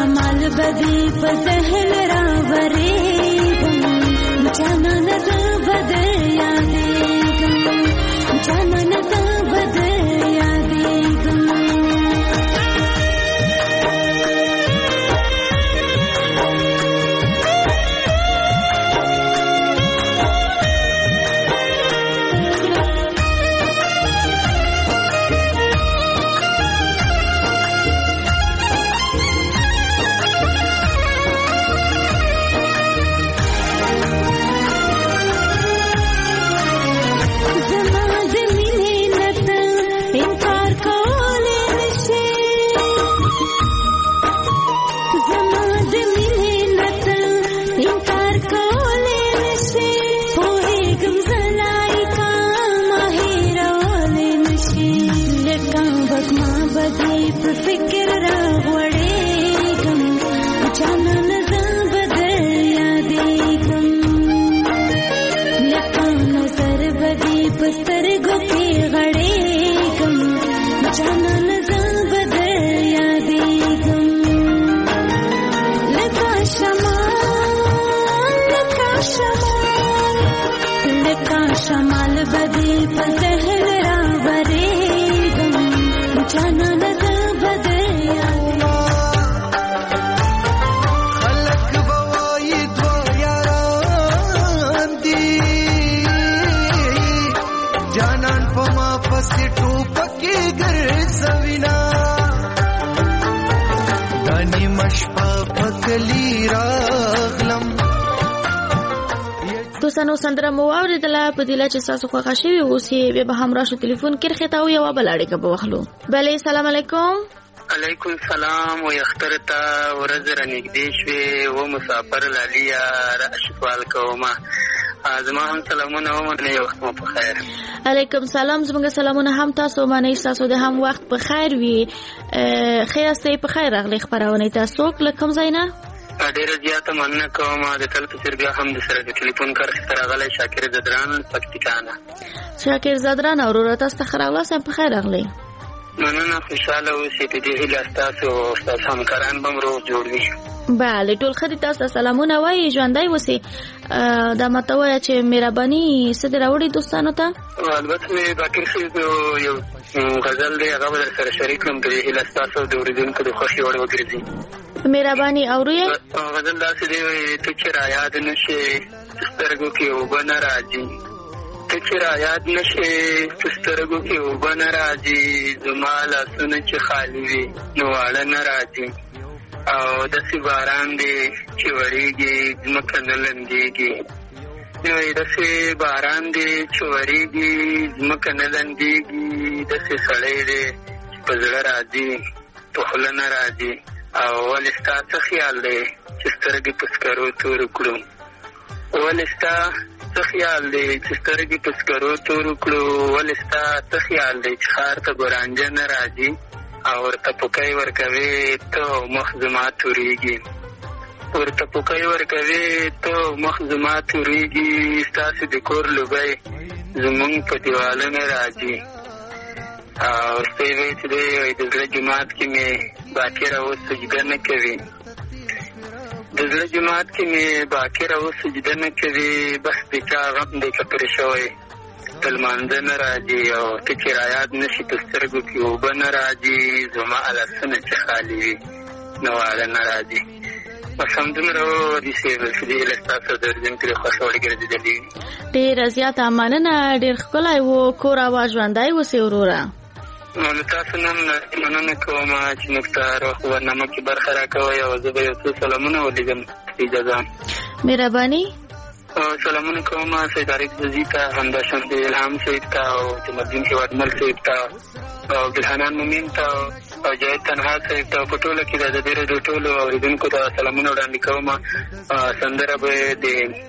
Speaker 13: شمال بدی په ذهن راورېږم جانانه زه به در یادېږم جانانه زه به در یادېږم شمال بدی په ذهن راورېږم جانانه زه به در یادېږم
Speaker 11: خلک به وایي دوه یاران دي جانان په ما پسې ټوپکې ګرځوینه دا نیمه شپه په کلي راغلم
Speaker 10: دوستانو سندره مو واورېدله په دې لا چې ستاسو خوښه شوې اوس یې بیا به هم راشو تلیفون کرښې ته او یوه بله اړیکه به واخلو. بلې سلام علیکم.
Speaker 14: علیکم سلام. و اختر ته ورځ رانږدې شوې و مسافر لالیا را سوال کومه زما هم سلامونه ومنئ وخت مو په خیر.
Speaker 10: علیکم سلام. زموږ سلامونه هم تاسو ومنئ ستاسو د هم وخت په خیر وي. ښه یاستئ په خیر راغلئ خپرونې ته. څوک له کوم ځای نه؟
Speaker 14: ډیره زیاته مننه کوم د تل په څیر بیا هم د سره د ټلیفون کرښې ته راغلی شاکر زدران پکتیکا نه.
Speaker 10: شاکر زدران وروره تاسو ته ښه راغلاست په خیر راغلی.
Speaker 14: مننه خوشحاله اوسئ په دې هیله ستاسو او ستاسو همکاران به هم روغ جوړ وي.
Speaker 10: بله ټول ښه دي. تاسو ته سلامونه وایي ژوندی اوسئ. دا ماته وایه چې مهرباني څه دې راوړي دوستانو ته؟
Speaker 14: البته مې باقر صاحب یو غزل دی هغه به در سره شریک کړم په دې هیله ستاسو د اورېدونکو د خوښې وړ وګرځي.
Speaker 10: مهرباني اورو یې
Speaker 14: غزل داسې دی وایي ته چې را یاد نه شې سترګو کې اوبه نه راځي ته چې را یاد نه شې سترګو کې اوبه نه راځي زما لاسونه چې خالي وي نو واړه نه راځي او داسې باران دی چې وریږي ځمکه نه لندېږي نو داسې باران دی چې وریږي ځمکه نه لندېږي داسې سړی دی چې په زړه راځي په خوله نه راځي او ولې ستا څه خیال دی چې سترګې په سکرو تورو کړو ولې ستا څه خیال دی چې سترګې په سکرو تورو کړو ولې ستا څه خیال دی چې ښار ته ګورانجه نه راځي او ورته پوکی ورکوې ته مخ زما تورېږي ورته پوکی ورکوې ته مخ زما تورېږي ستاسې د کور لوګی زمونږ په دیواله نه راځي او ستې وایي چې دی وایي د زړه جومات کې مې باکره اوس سجده نه کوي د زړه جومات کې مې باکره اوس سجده نه کوي بس د چا غم دی که پرې شوی په لمانځه نه راځي او ته چې را یاد نه شي په سترګو کې اوبه نه راځي زما لاسونه چې خالي وي نو واړه نه راځي بس همدومره ودي صاحب چې دې هیله ستاسو د اورېدونکو د خوښه وړ ګرځېدلي وي.
Speaker 10: ډېره زیاته مننه. ډېر ښکلی و کور هوا ژوندی اوسې وروره.
Speaker 14: نو له تاسو نه مننه کوم چې موږ ته روغ برنامه کې برخه راکوئ او زه به یو څو سلامونه ولیږم اجازه.
Speaker 10: مهرباني.
Speaker 14: سلامونه کوم سید عارف زوزي ته همداشان د الهام صاحب ته او جمالدین هیوادمل صاحب ته او ګلحنان مومین ته او جاید تنها صاحب ته په ټوله کې د ازادي راډیو ټولو اورېدونکو ته سلامونه وړاندې کوم. سندره به د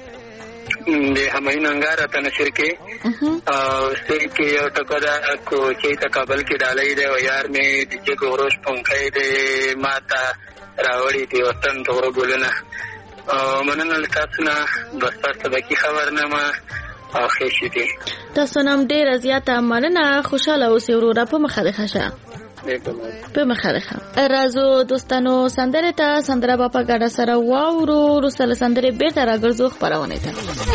Speaker 14: د همایون انګار ته نشر کې او سر کې یو ټکو ده کو چې ته کابل کې ډالۍ دی او یار مې د جګ وروش پونکای دی ما ته راوړي دی وطن ته ورګولنه او مننه له تاسو نه بس تاسو باقي خبرنامه او خېشي دي.
Speaker 10: تاسو نام ډېر زیاته مننه. خوشاله اوسئ وروره. په مخه ده ښه په مخه ده. راځو دوستانو سندره ته سندره با په ګډه سره واورو. وروسته سندره بیرته راګرځو خپرونه ته.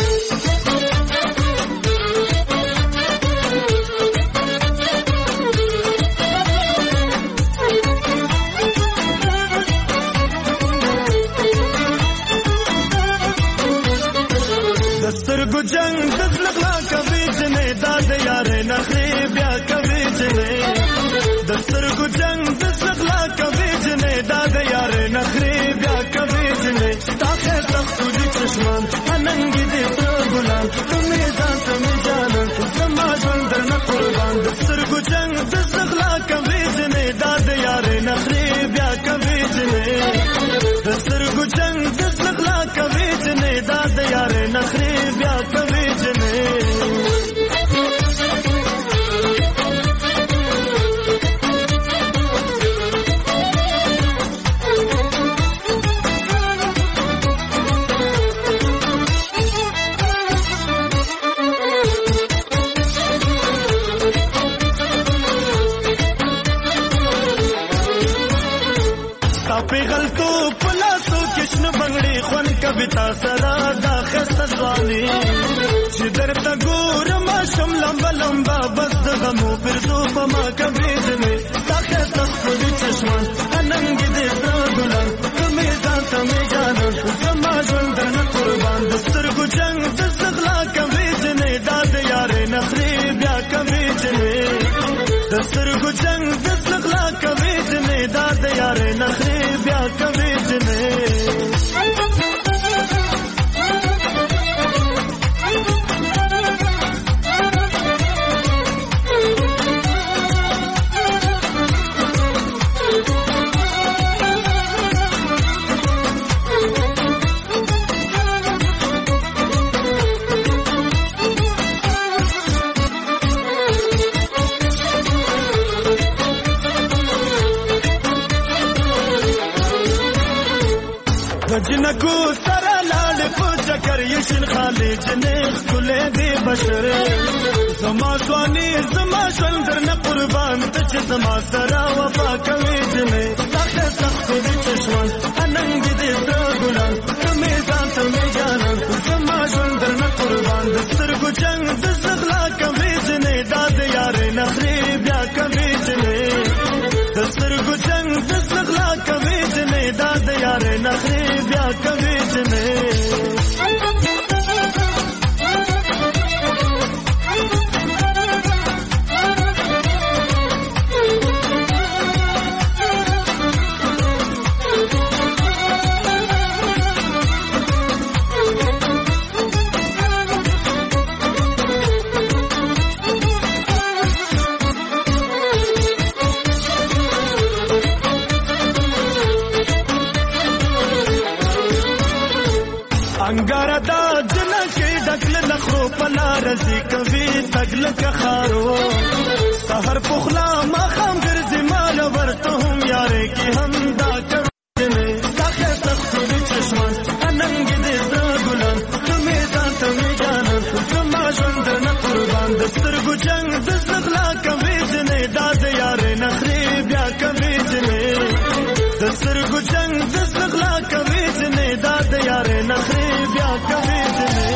Speaker 11: سترګو جنگ د زړه کوي جنې داد یارې نخري بیا کوي جنې د سترګو جنگ د زړه کوي جنې داد یارې نخري بیا کوي جنې تاخه تاسو دې چشمان اننګ دې ګلان تمې ځان تمې جانان زما ژوند درنه قربان د سترګو جنگ د زړه کوي جنې داد یارې نخري بیا کوي جنې د سترګو جنگ د زړه کوي جنې داد یارې نخري بیا کوي جنې پیغلتو پلاسو کشن بنگړي خون کبتا سرا دا خسته ځواني چې درته ګورم شم لمبا لمبا بس د غمو پرزو په ما کوي جنې دا خسته خودي چشمان اننګ دې ګلان تمې ځان تمې جانان زما ژوند درنه قربان د سترګو جنگ د زغلا کوي جنې دا د یارې نخري بیا کوي جنې د سترګو جنگ د زغلا کوي جنې دا د یارې نخري بیا کوي جنې جنکو سره لاړ په چکر یشن خالي جنې خلې دې بشر زما ځواني زما ژوند درنه قربان ته چې زما سره وفا کوي جنې تاخه تاسو دې چشمان اننګ دې ګلان تمې ځان تمې جانان زما ژوند درنه قربان د سترګو جنگ د زغلا کوي جنې داد یارې نخري بیا کوي جنې د سترګو جنگ د زغلا کوي جنې داد یارې نخري بیا کوي جنې انګار دا جنکه ډکل لخرو پلا رزي کوي تګل کخارو سحر پخلا ما خام ګرځي مال ورته هم یارې کی هم دا کوي تاکه تخت دې چشمان اننګ دې ګلان تمې ځان تمې جانان زما ژوند نه قربان د سترګو جنگ د زغلا کوي جنې داد یارې نخري بیا کوي جنې د سترګو جنگ د زغلا کوي جنې داد یارې نخري بیا کوي جنې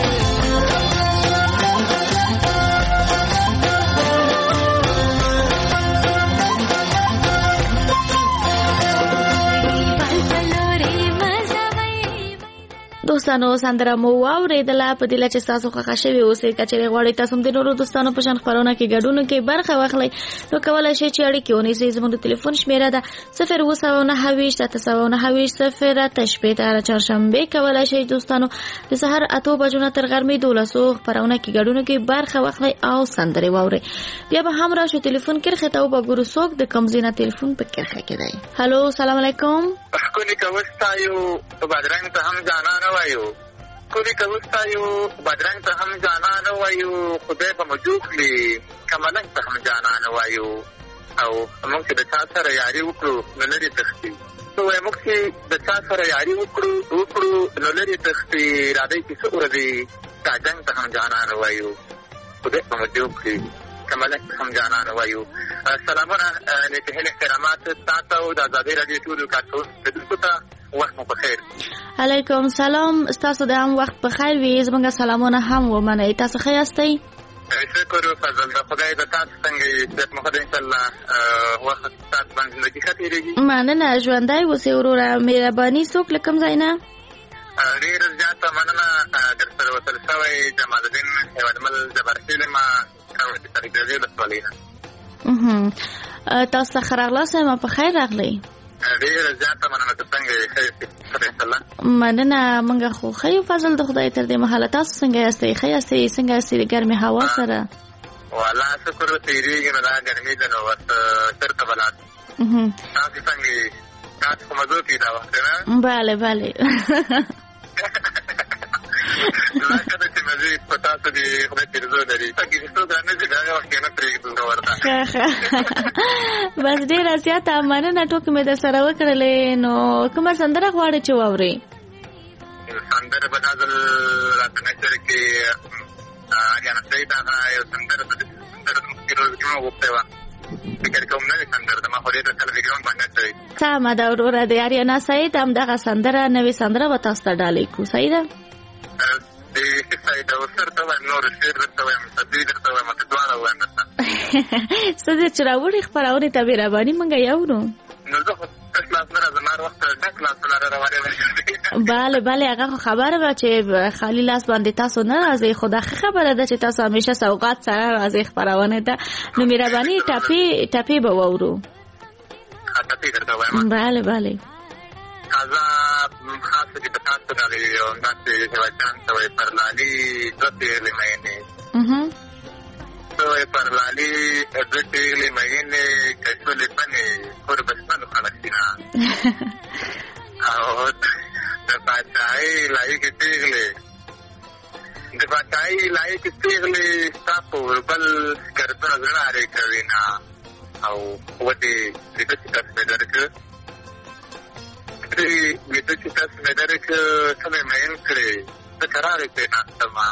Speaker 10: دوستانو سندره مو واورېدله. په دې له چې تاسو خوښه شوي اوسئ. که چېرې غواړئ تاسو هم د نورو دوستانو په شان خپرونه کې ګډون کې برخه واخلئ نو کولی شئ چې اړیکې ونیسئ. زموږ د ټلیفون شمېره ده صفر اووه سوه نهه ویشت اته سوه نهه ویشت صفر اته شپېته. هره چهارشنبې کولی شئ دوستانو د سهار اتو بجو نه تر غرمې دولسو خپرونه کې ګډون کې برخه واخلئ او سندرې واورئ. بیا به هم راشو ټلیفون کرښې ته وګورو څوک د کوم ځای نه ټلیفون په کرښه کې دی. هلو سلام علیکم.
Speaker 14: ښکلي که وستایو بدرنګ ته هم جانانه وایو ښکلي که وستایو بدرنګ ته هم جانانه وایو خدای به مو جوړ کړي که ملنګ ته هم جانانه وایو او موږ چې د چا سره یاري وکړو نو لرې تښتي نو وایي موږ چې د چا سره یاري وکړو وکړو نو لرې تښتي راځئ چې څه ورځې
Speaker 12: تاجنګ ته هم جانان وایو خدای په مجوب کې کمالک هم جانان وایو. سلامونه نیک هیله احترامات تاسو د آزادۍ رادیو ټول کارکونکو ته وخت مو بخیر.
Speaker 10: علیکم سلام، تاسو د هم وخت بخیر وي. زموږ سلامونه هم ومنئ. تاسو ښه یاستئ؟
Speaker 12: شکر فضل د خدای د تاسو څنګه یې چې مخ دې ان شاء الله وخت تاسو باندې زندگی ښه تیریږي.
Speaker 10: مننه، ژوندی اوسئ وروره. مهرباني څوک له کوم ځای نه؟
Speaker 12: ډېر زیاته مننه در سره وصل شوی جمال الدین هیوادمل جبارخیل ما کاوړې تاریخي لسوالۍ
Speaker 10: نه. تاسو ته ښه راغلاست. ما په خیر راغلی.
Speaker 12: ډېر زیاته مننه. ته څنګه یې؟ ښه یاستئ انشاءالله؟
Speaker 10: مننه، موږ خو ښه یو فضل د خدای تر دې مهاله. تاسو څنګه یاستئ؟ ښه یاستئ؟ څنګه یاستئ د ګرمې هوا سره؟
Speaker 12: والله شکر تېرېږي نو دا ګرمي ده نو بس چېرته به لاړ. تاسو څنګه یې؟ تاسو په مزو کې دا وخت نه؟
Speaker 10: بله بله.
Speaker 12: لکه ده چې مزې په تاسو دې خدای پیرزو لري. څنګه چې څوک رانه چې د هغه وخت کې نه پرېږدو ورته.
Speaker 10: ښه ښه، بس ډېره زیاته مننه. ټوکې مې در سره وکړلې. نو کومه سندره غواړئ چې واورئ؟
Speaker 12: سندره به دا ځل راته نشر کې اریانا سعید هغه یو سندره د سندره د مخکې روز کې مو غوښتې وه. فکر کوم نوې سندره ده، ما خو ډېر د ټلویزیون باندې شوې.
Speaker 10: سمه ده وروره. د اریانا سعید همدغه سندره نوې سندره به تاسو ته ډالۍ کړو. صحیح ده؟
Speaker 12: د ښه سعید او سر ته وایم، نور شعر درته وایم، صدۍ درته وایم، که دواړه وایم درته.
Speaker 10: څه دې چې راوړې خپرونې ته مهرباني موږ یاورو.
Speaker 12: نو زه خو تش لاس نه راځم، هر وخت ډک لاسونه را روانې.
Speaker 10: بله بله، هغه خو خبره ده چې خالي لاس باندې تاسو نه راځئ. خو دا ښه خبره ده چې تاسو همیشه سوغات سره راځئ خپرونې ته. نو مهرباني ټپې ټپې به واورو.
Speaker 12: ټپې درته وایم.
Speaker 10: بله بله.
Speaker 12: تازه خاصه چې په تاسو ډالۍ یو داسې هیوادجان ته وایي پر لالي دوه پېغلې مینې. ته وایي پر لالي دوه پېغلې مینې که شولې بنې کور بشمنو خلک دینه. او د پاچاهۍ لایقې پېغلې د پاچاهۍ لایقې پېغلې ستا په اوربل ګردونه زړه ارې کوي نه. او ودې لیده چې تاسو مې درکړه لیده چې تاسو مې درکړه څه مې مین کړې زه کرارې پرې ناستم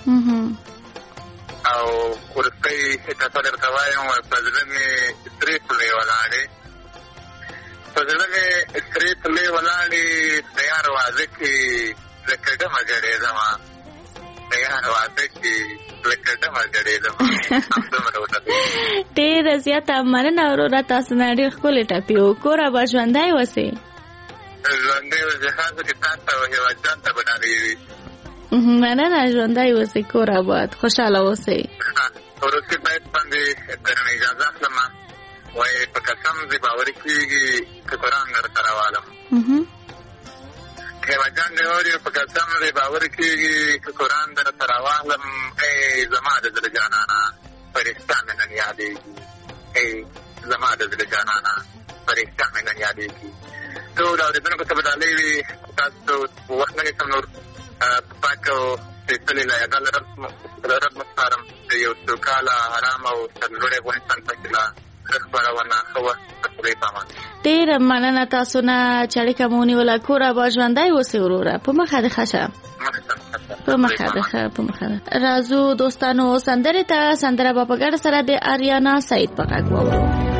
Speaker 12: او وروستی ټپه درته وایم په زړه مې سرې پلې ولاړې په زړه مې سرې پلې ولاړې د یار واده کې لکه ډمه ګډېدمه د یار واده کې لکه ډمه ګډېدمه.
Speaker 10: ډېره زیاته مننه وروره. تاسو نه ډېر ښکلې ټپې و. کور اباد ژوندی اوسئ.
Speaker 12: ژوندی اوسئ، خاصه چې تاسو او هیوادجان ته به ډالۍ وي.
Speaker 10: مننه، ژوندی اوسئ، کور اباد، خوشحاله اوسئ.
Speaker 12: وروستي باید باندې درنه اجازه اخلم. وایي په قسم دې باوري کېږي که قرآن درته راوالم. هیوادجان دې اوري په قسم دې باوري کېږي که قرآن درته راوالم. ای زما د زړه جانانه فرشته مې نن یادېږي. ای زما د زړه جانانه فرشته مې نن یادېږي. ټول اورېدونکو ته به ډالۍ وي. تاسو وخت نه نیسم نور. پاک او سپېڅلې لایقه رب مسپارم د یو سوکاله ارام او سرلوړي افغانستان پکې لا ښه خپرونه ښه وخت په خدای پامان.
Speaker 10: ډېره مننه تاسو نه چې اړیکه مو ونیوله. کور اباد ژوندی اوسئ وروره. په مخه دې ښه شه. په مخه دې ښه په مخه دې. راځو دوستانو سندرې ته. سندره به په ګډه سره د اریانا سعید په غږ واورو.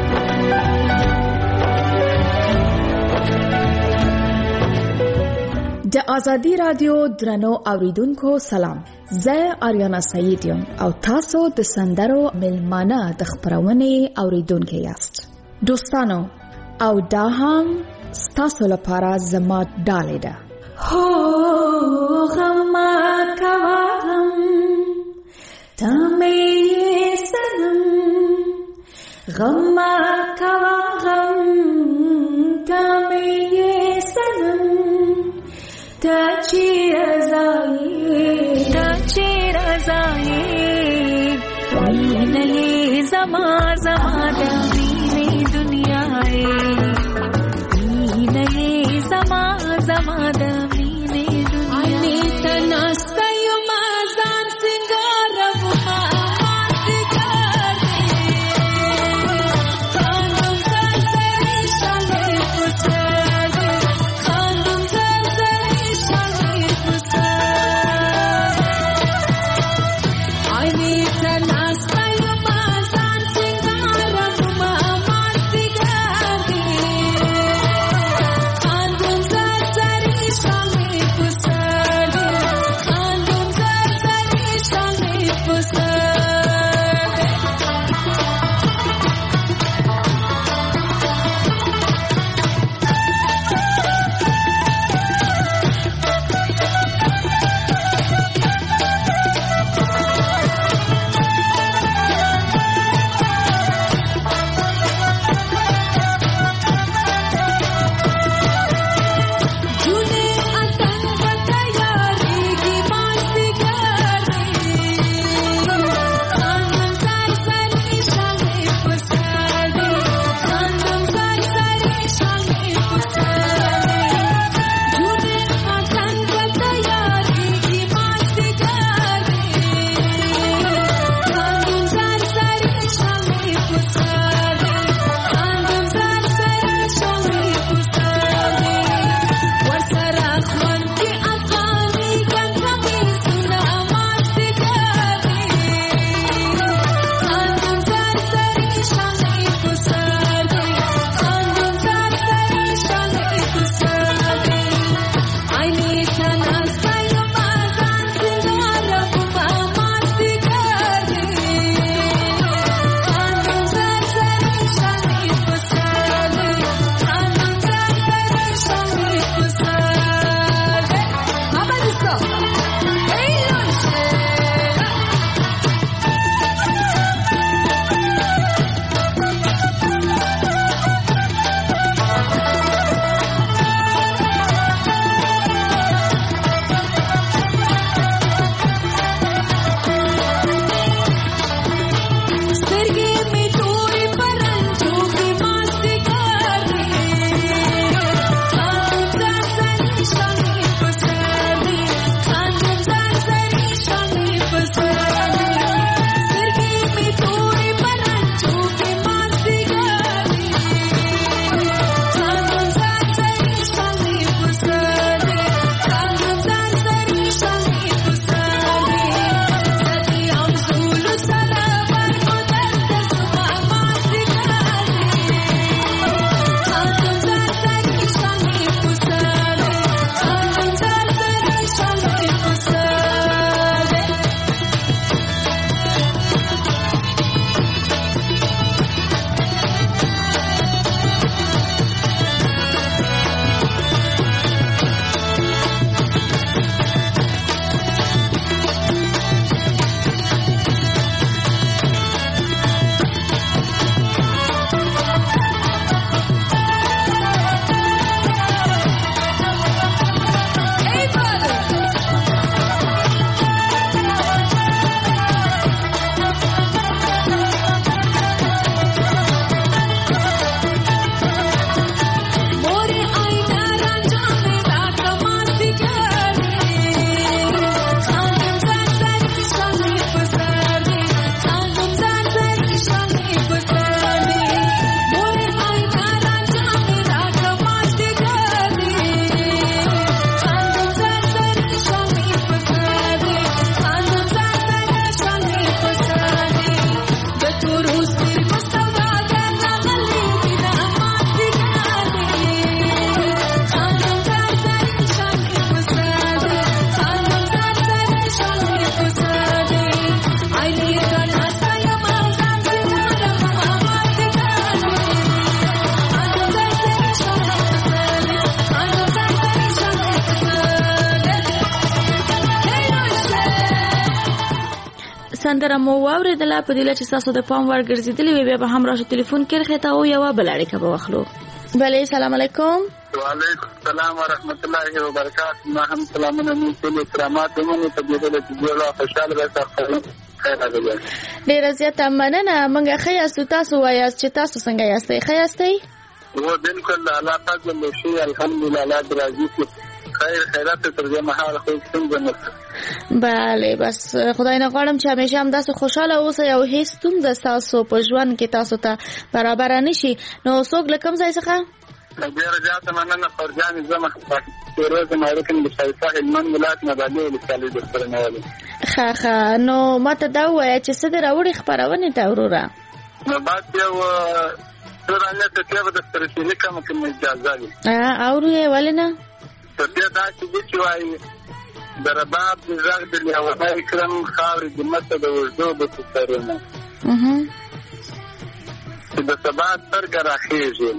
Speaker 15: د آزادی رادیو درنو اوریدونکو سلام. زه اریانا سعید یم او تاسو د سندرو ملمانه د خبرونې اوریدونکو یاست. دوستانو او دا هم ستاسو لپاره زما ډالۍ ده. هو غم کوا غم تمې سنم غم کوا غم تمې سنم تا چی رضایی تا چی رضایی وینلی زما زما دمینی دنیای وینلی زما زما دمینی دنیای آنی تناستیو مازان سنگارم مامان سنگار خاندم سرسری شالی پسر خاندم سرسری شالی پسر
Speaker 10: سندره مو واوریدله په دې چې تاسو د پام ور ګرځیدلې وي بیا به هم راشه ټلیفون کې خته او یو بل اړیکه به واخلو. بله السلام علیکم.
Speaker 12: وعلیکم السلام ورحمت الله وبرکاته. ما هم سلامونه مو ټول کرامات مو ته دې چې ډیره خوشاله به تاسو.
Speaker 10: ډیره زیاته مننه. منګه ښه یاست؟ تاسو وایاست چې تاسو څنګه یاستئ؟ ښه یاستئ؟
Speaker 12: و بالکل الله پاک دې شي الحمدلله الله درازي خیر خیرات تر دې مهال خو څنګه نشته.
Speaker 10: بله بس خدای نه غواړم چې همیشه هم داسې خوشاله اوسئ او هیڅ ستونزه ستاسو په ژوند کې تاسو ته برابر نشي. نو څوک له کوم ځای څخه؟
Speaker 12: ډېره زیاته مننه فرجانې زما روز معرکن د شایسته هلمند ولایت نه باندې ولسوالۍ د خبرنوالي.
Speaker 10: ښه ښه نو ماته دا ووایه چې څه دې راوړي خپرونې ته وروره؟
Speaker 12: نو بعد یو څه رانه ته چې د ترسیلي کوم کوم اجازه وي.
Speaker 10: اورو یې ولې نه؟
Speaker 12: په دې دا چې چې وایي د رباب د غږ د لیونی کرم خاورې د مته د وژدو به سرونه چې د سبا سترګه راخېږي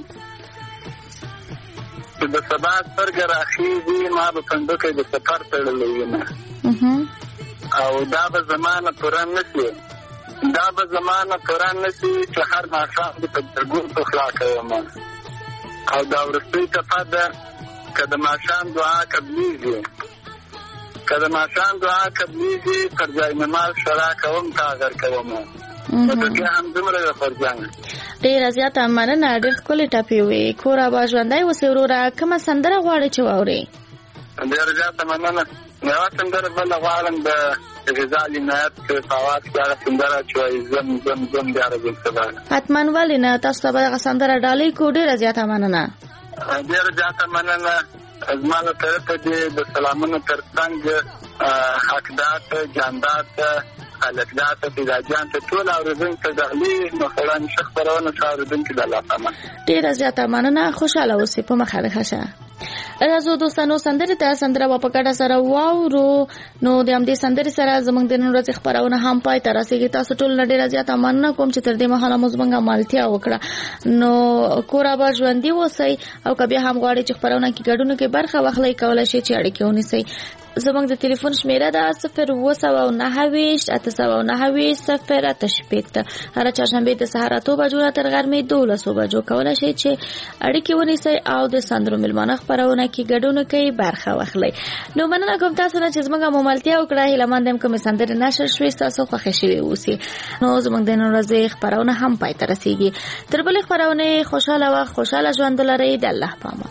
Speaker 12: چې د سبا سترګه راخېږي ما به صندوقی د سفر تړلی وینه او دا به زمانه پوره نه شي دا به زمانه پوره نه شي چې هر ماښام د په درګون پخلا کوم او دا وروستۍ ټپه ده که د ماښام دعا قبلیږي که د ماښام دعا قبلیږي پر ځای نماز شرا کوم کاغر کوم نو بیا هم دومره ده فرجانه.
Speaker 10: ډېره زیاته مننه. ډېر ښکلې ټپې وې. کور اباد ژوندی اوسې وروره. کومه سندره غواړې چې واورې؟
Speaker 12: ډېره زیاته مننه. یوه سندره بله غواړم د غزال عنایت په اواز کې هغه سندره چې وایي زم زم زم بیا راځم سبا.
Speaker 10: حتما ولې نه تاسو ته به دغه سندره ډالۍ کړو. ډېره زیاته مننه.
Speaker 12: ډېره زیاته مننه. زما له طرفه دې د سلامونو تر څنګ حقدات جاندات خلقدات پیداجان ته ټول اورېدونکو ته دغلي مخړان شخ خبرونه اورېدونکو د الله پامان.
Speaker 10: ډېره زیاته مننه. خوشاله اوسئ. په مخه ښه. راځو دوستانو سندرې ته سندره په ګډه سره واورو. نو د همدې سندرې سره زموږ د نن ورځې خپرونه هم پای ته رسېږي. تاسو ټول نه ډېره زیاته مننه کوم چې تر دې مهاله مو زموږ مالتیا وکړه. نو کور اباد ژوندي اوسئ او که بیا هم غواړئ چې خپرونه کې ګډون کې برخه واخلئ کولی شئ چې اړیکې ونیسئ. زموږ د ټلیفون شمیره ده صفر اووه سوه او نهه ویشت اته سوه او نهه ویشت صفر اته شپېته. هره چهارشنبې د سهار اتو بجو نه تر غرمې دولسو بجو کولی شئ چې اړیکې ونیسئ او د سندرو مېلمانه خپرونه کې ګډون کې برخه واخلئ. نو مننه کوم تاسو نه چې زموږ مملتیا وکړه. هیله مند یم کومې سندرې نشر شوې ستاسو خوښې شوې اوسي. نو زموږ د نن ورځې خپرونه هم پای ته رسېږي. تر بلې خپرونې خوشحاله وخت خوشحاله ژوند ولرئ. د الله په امان.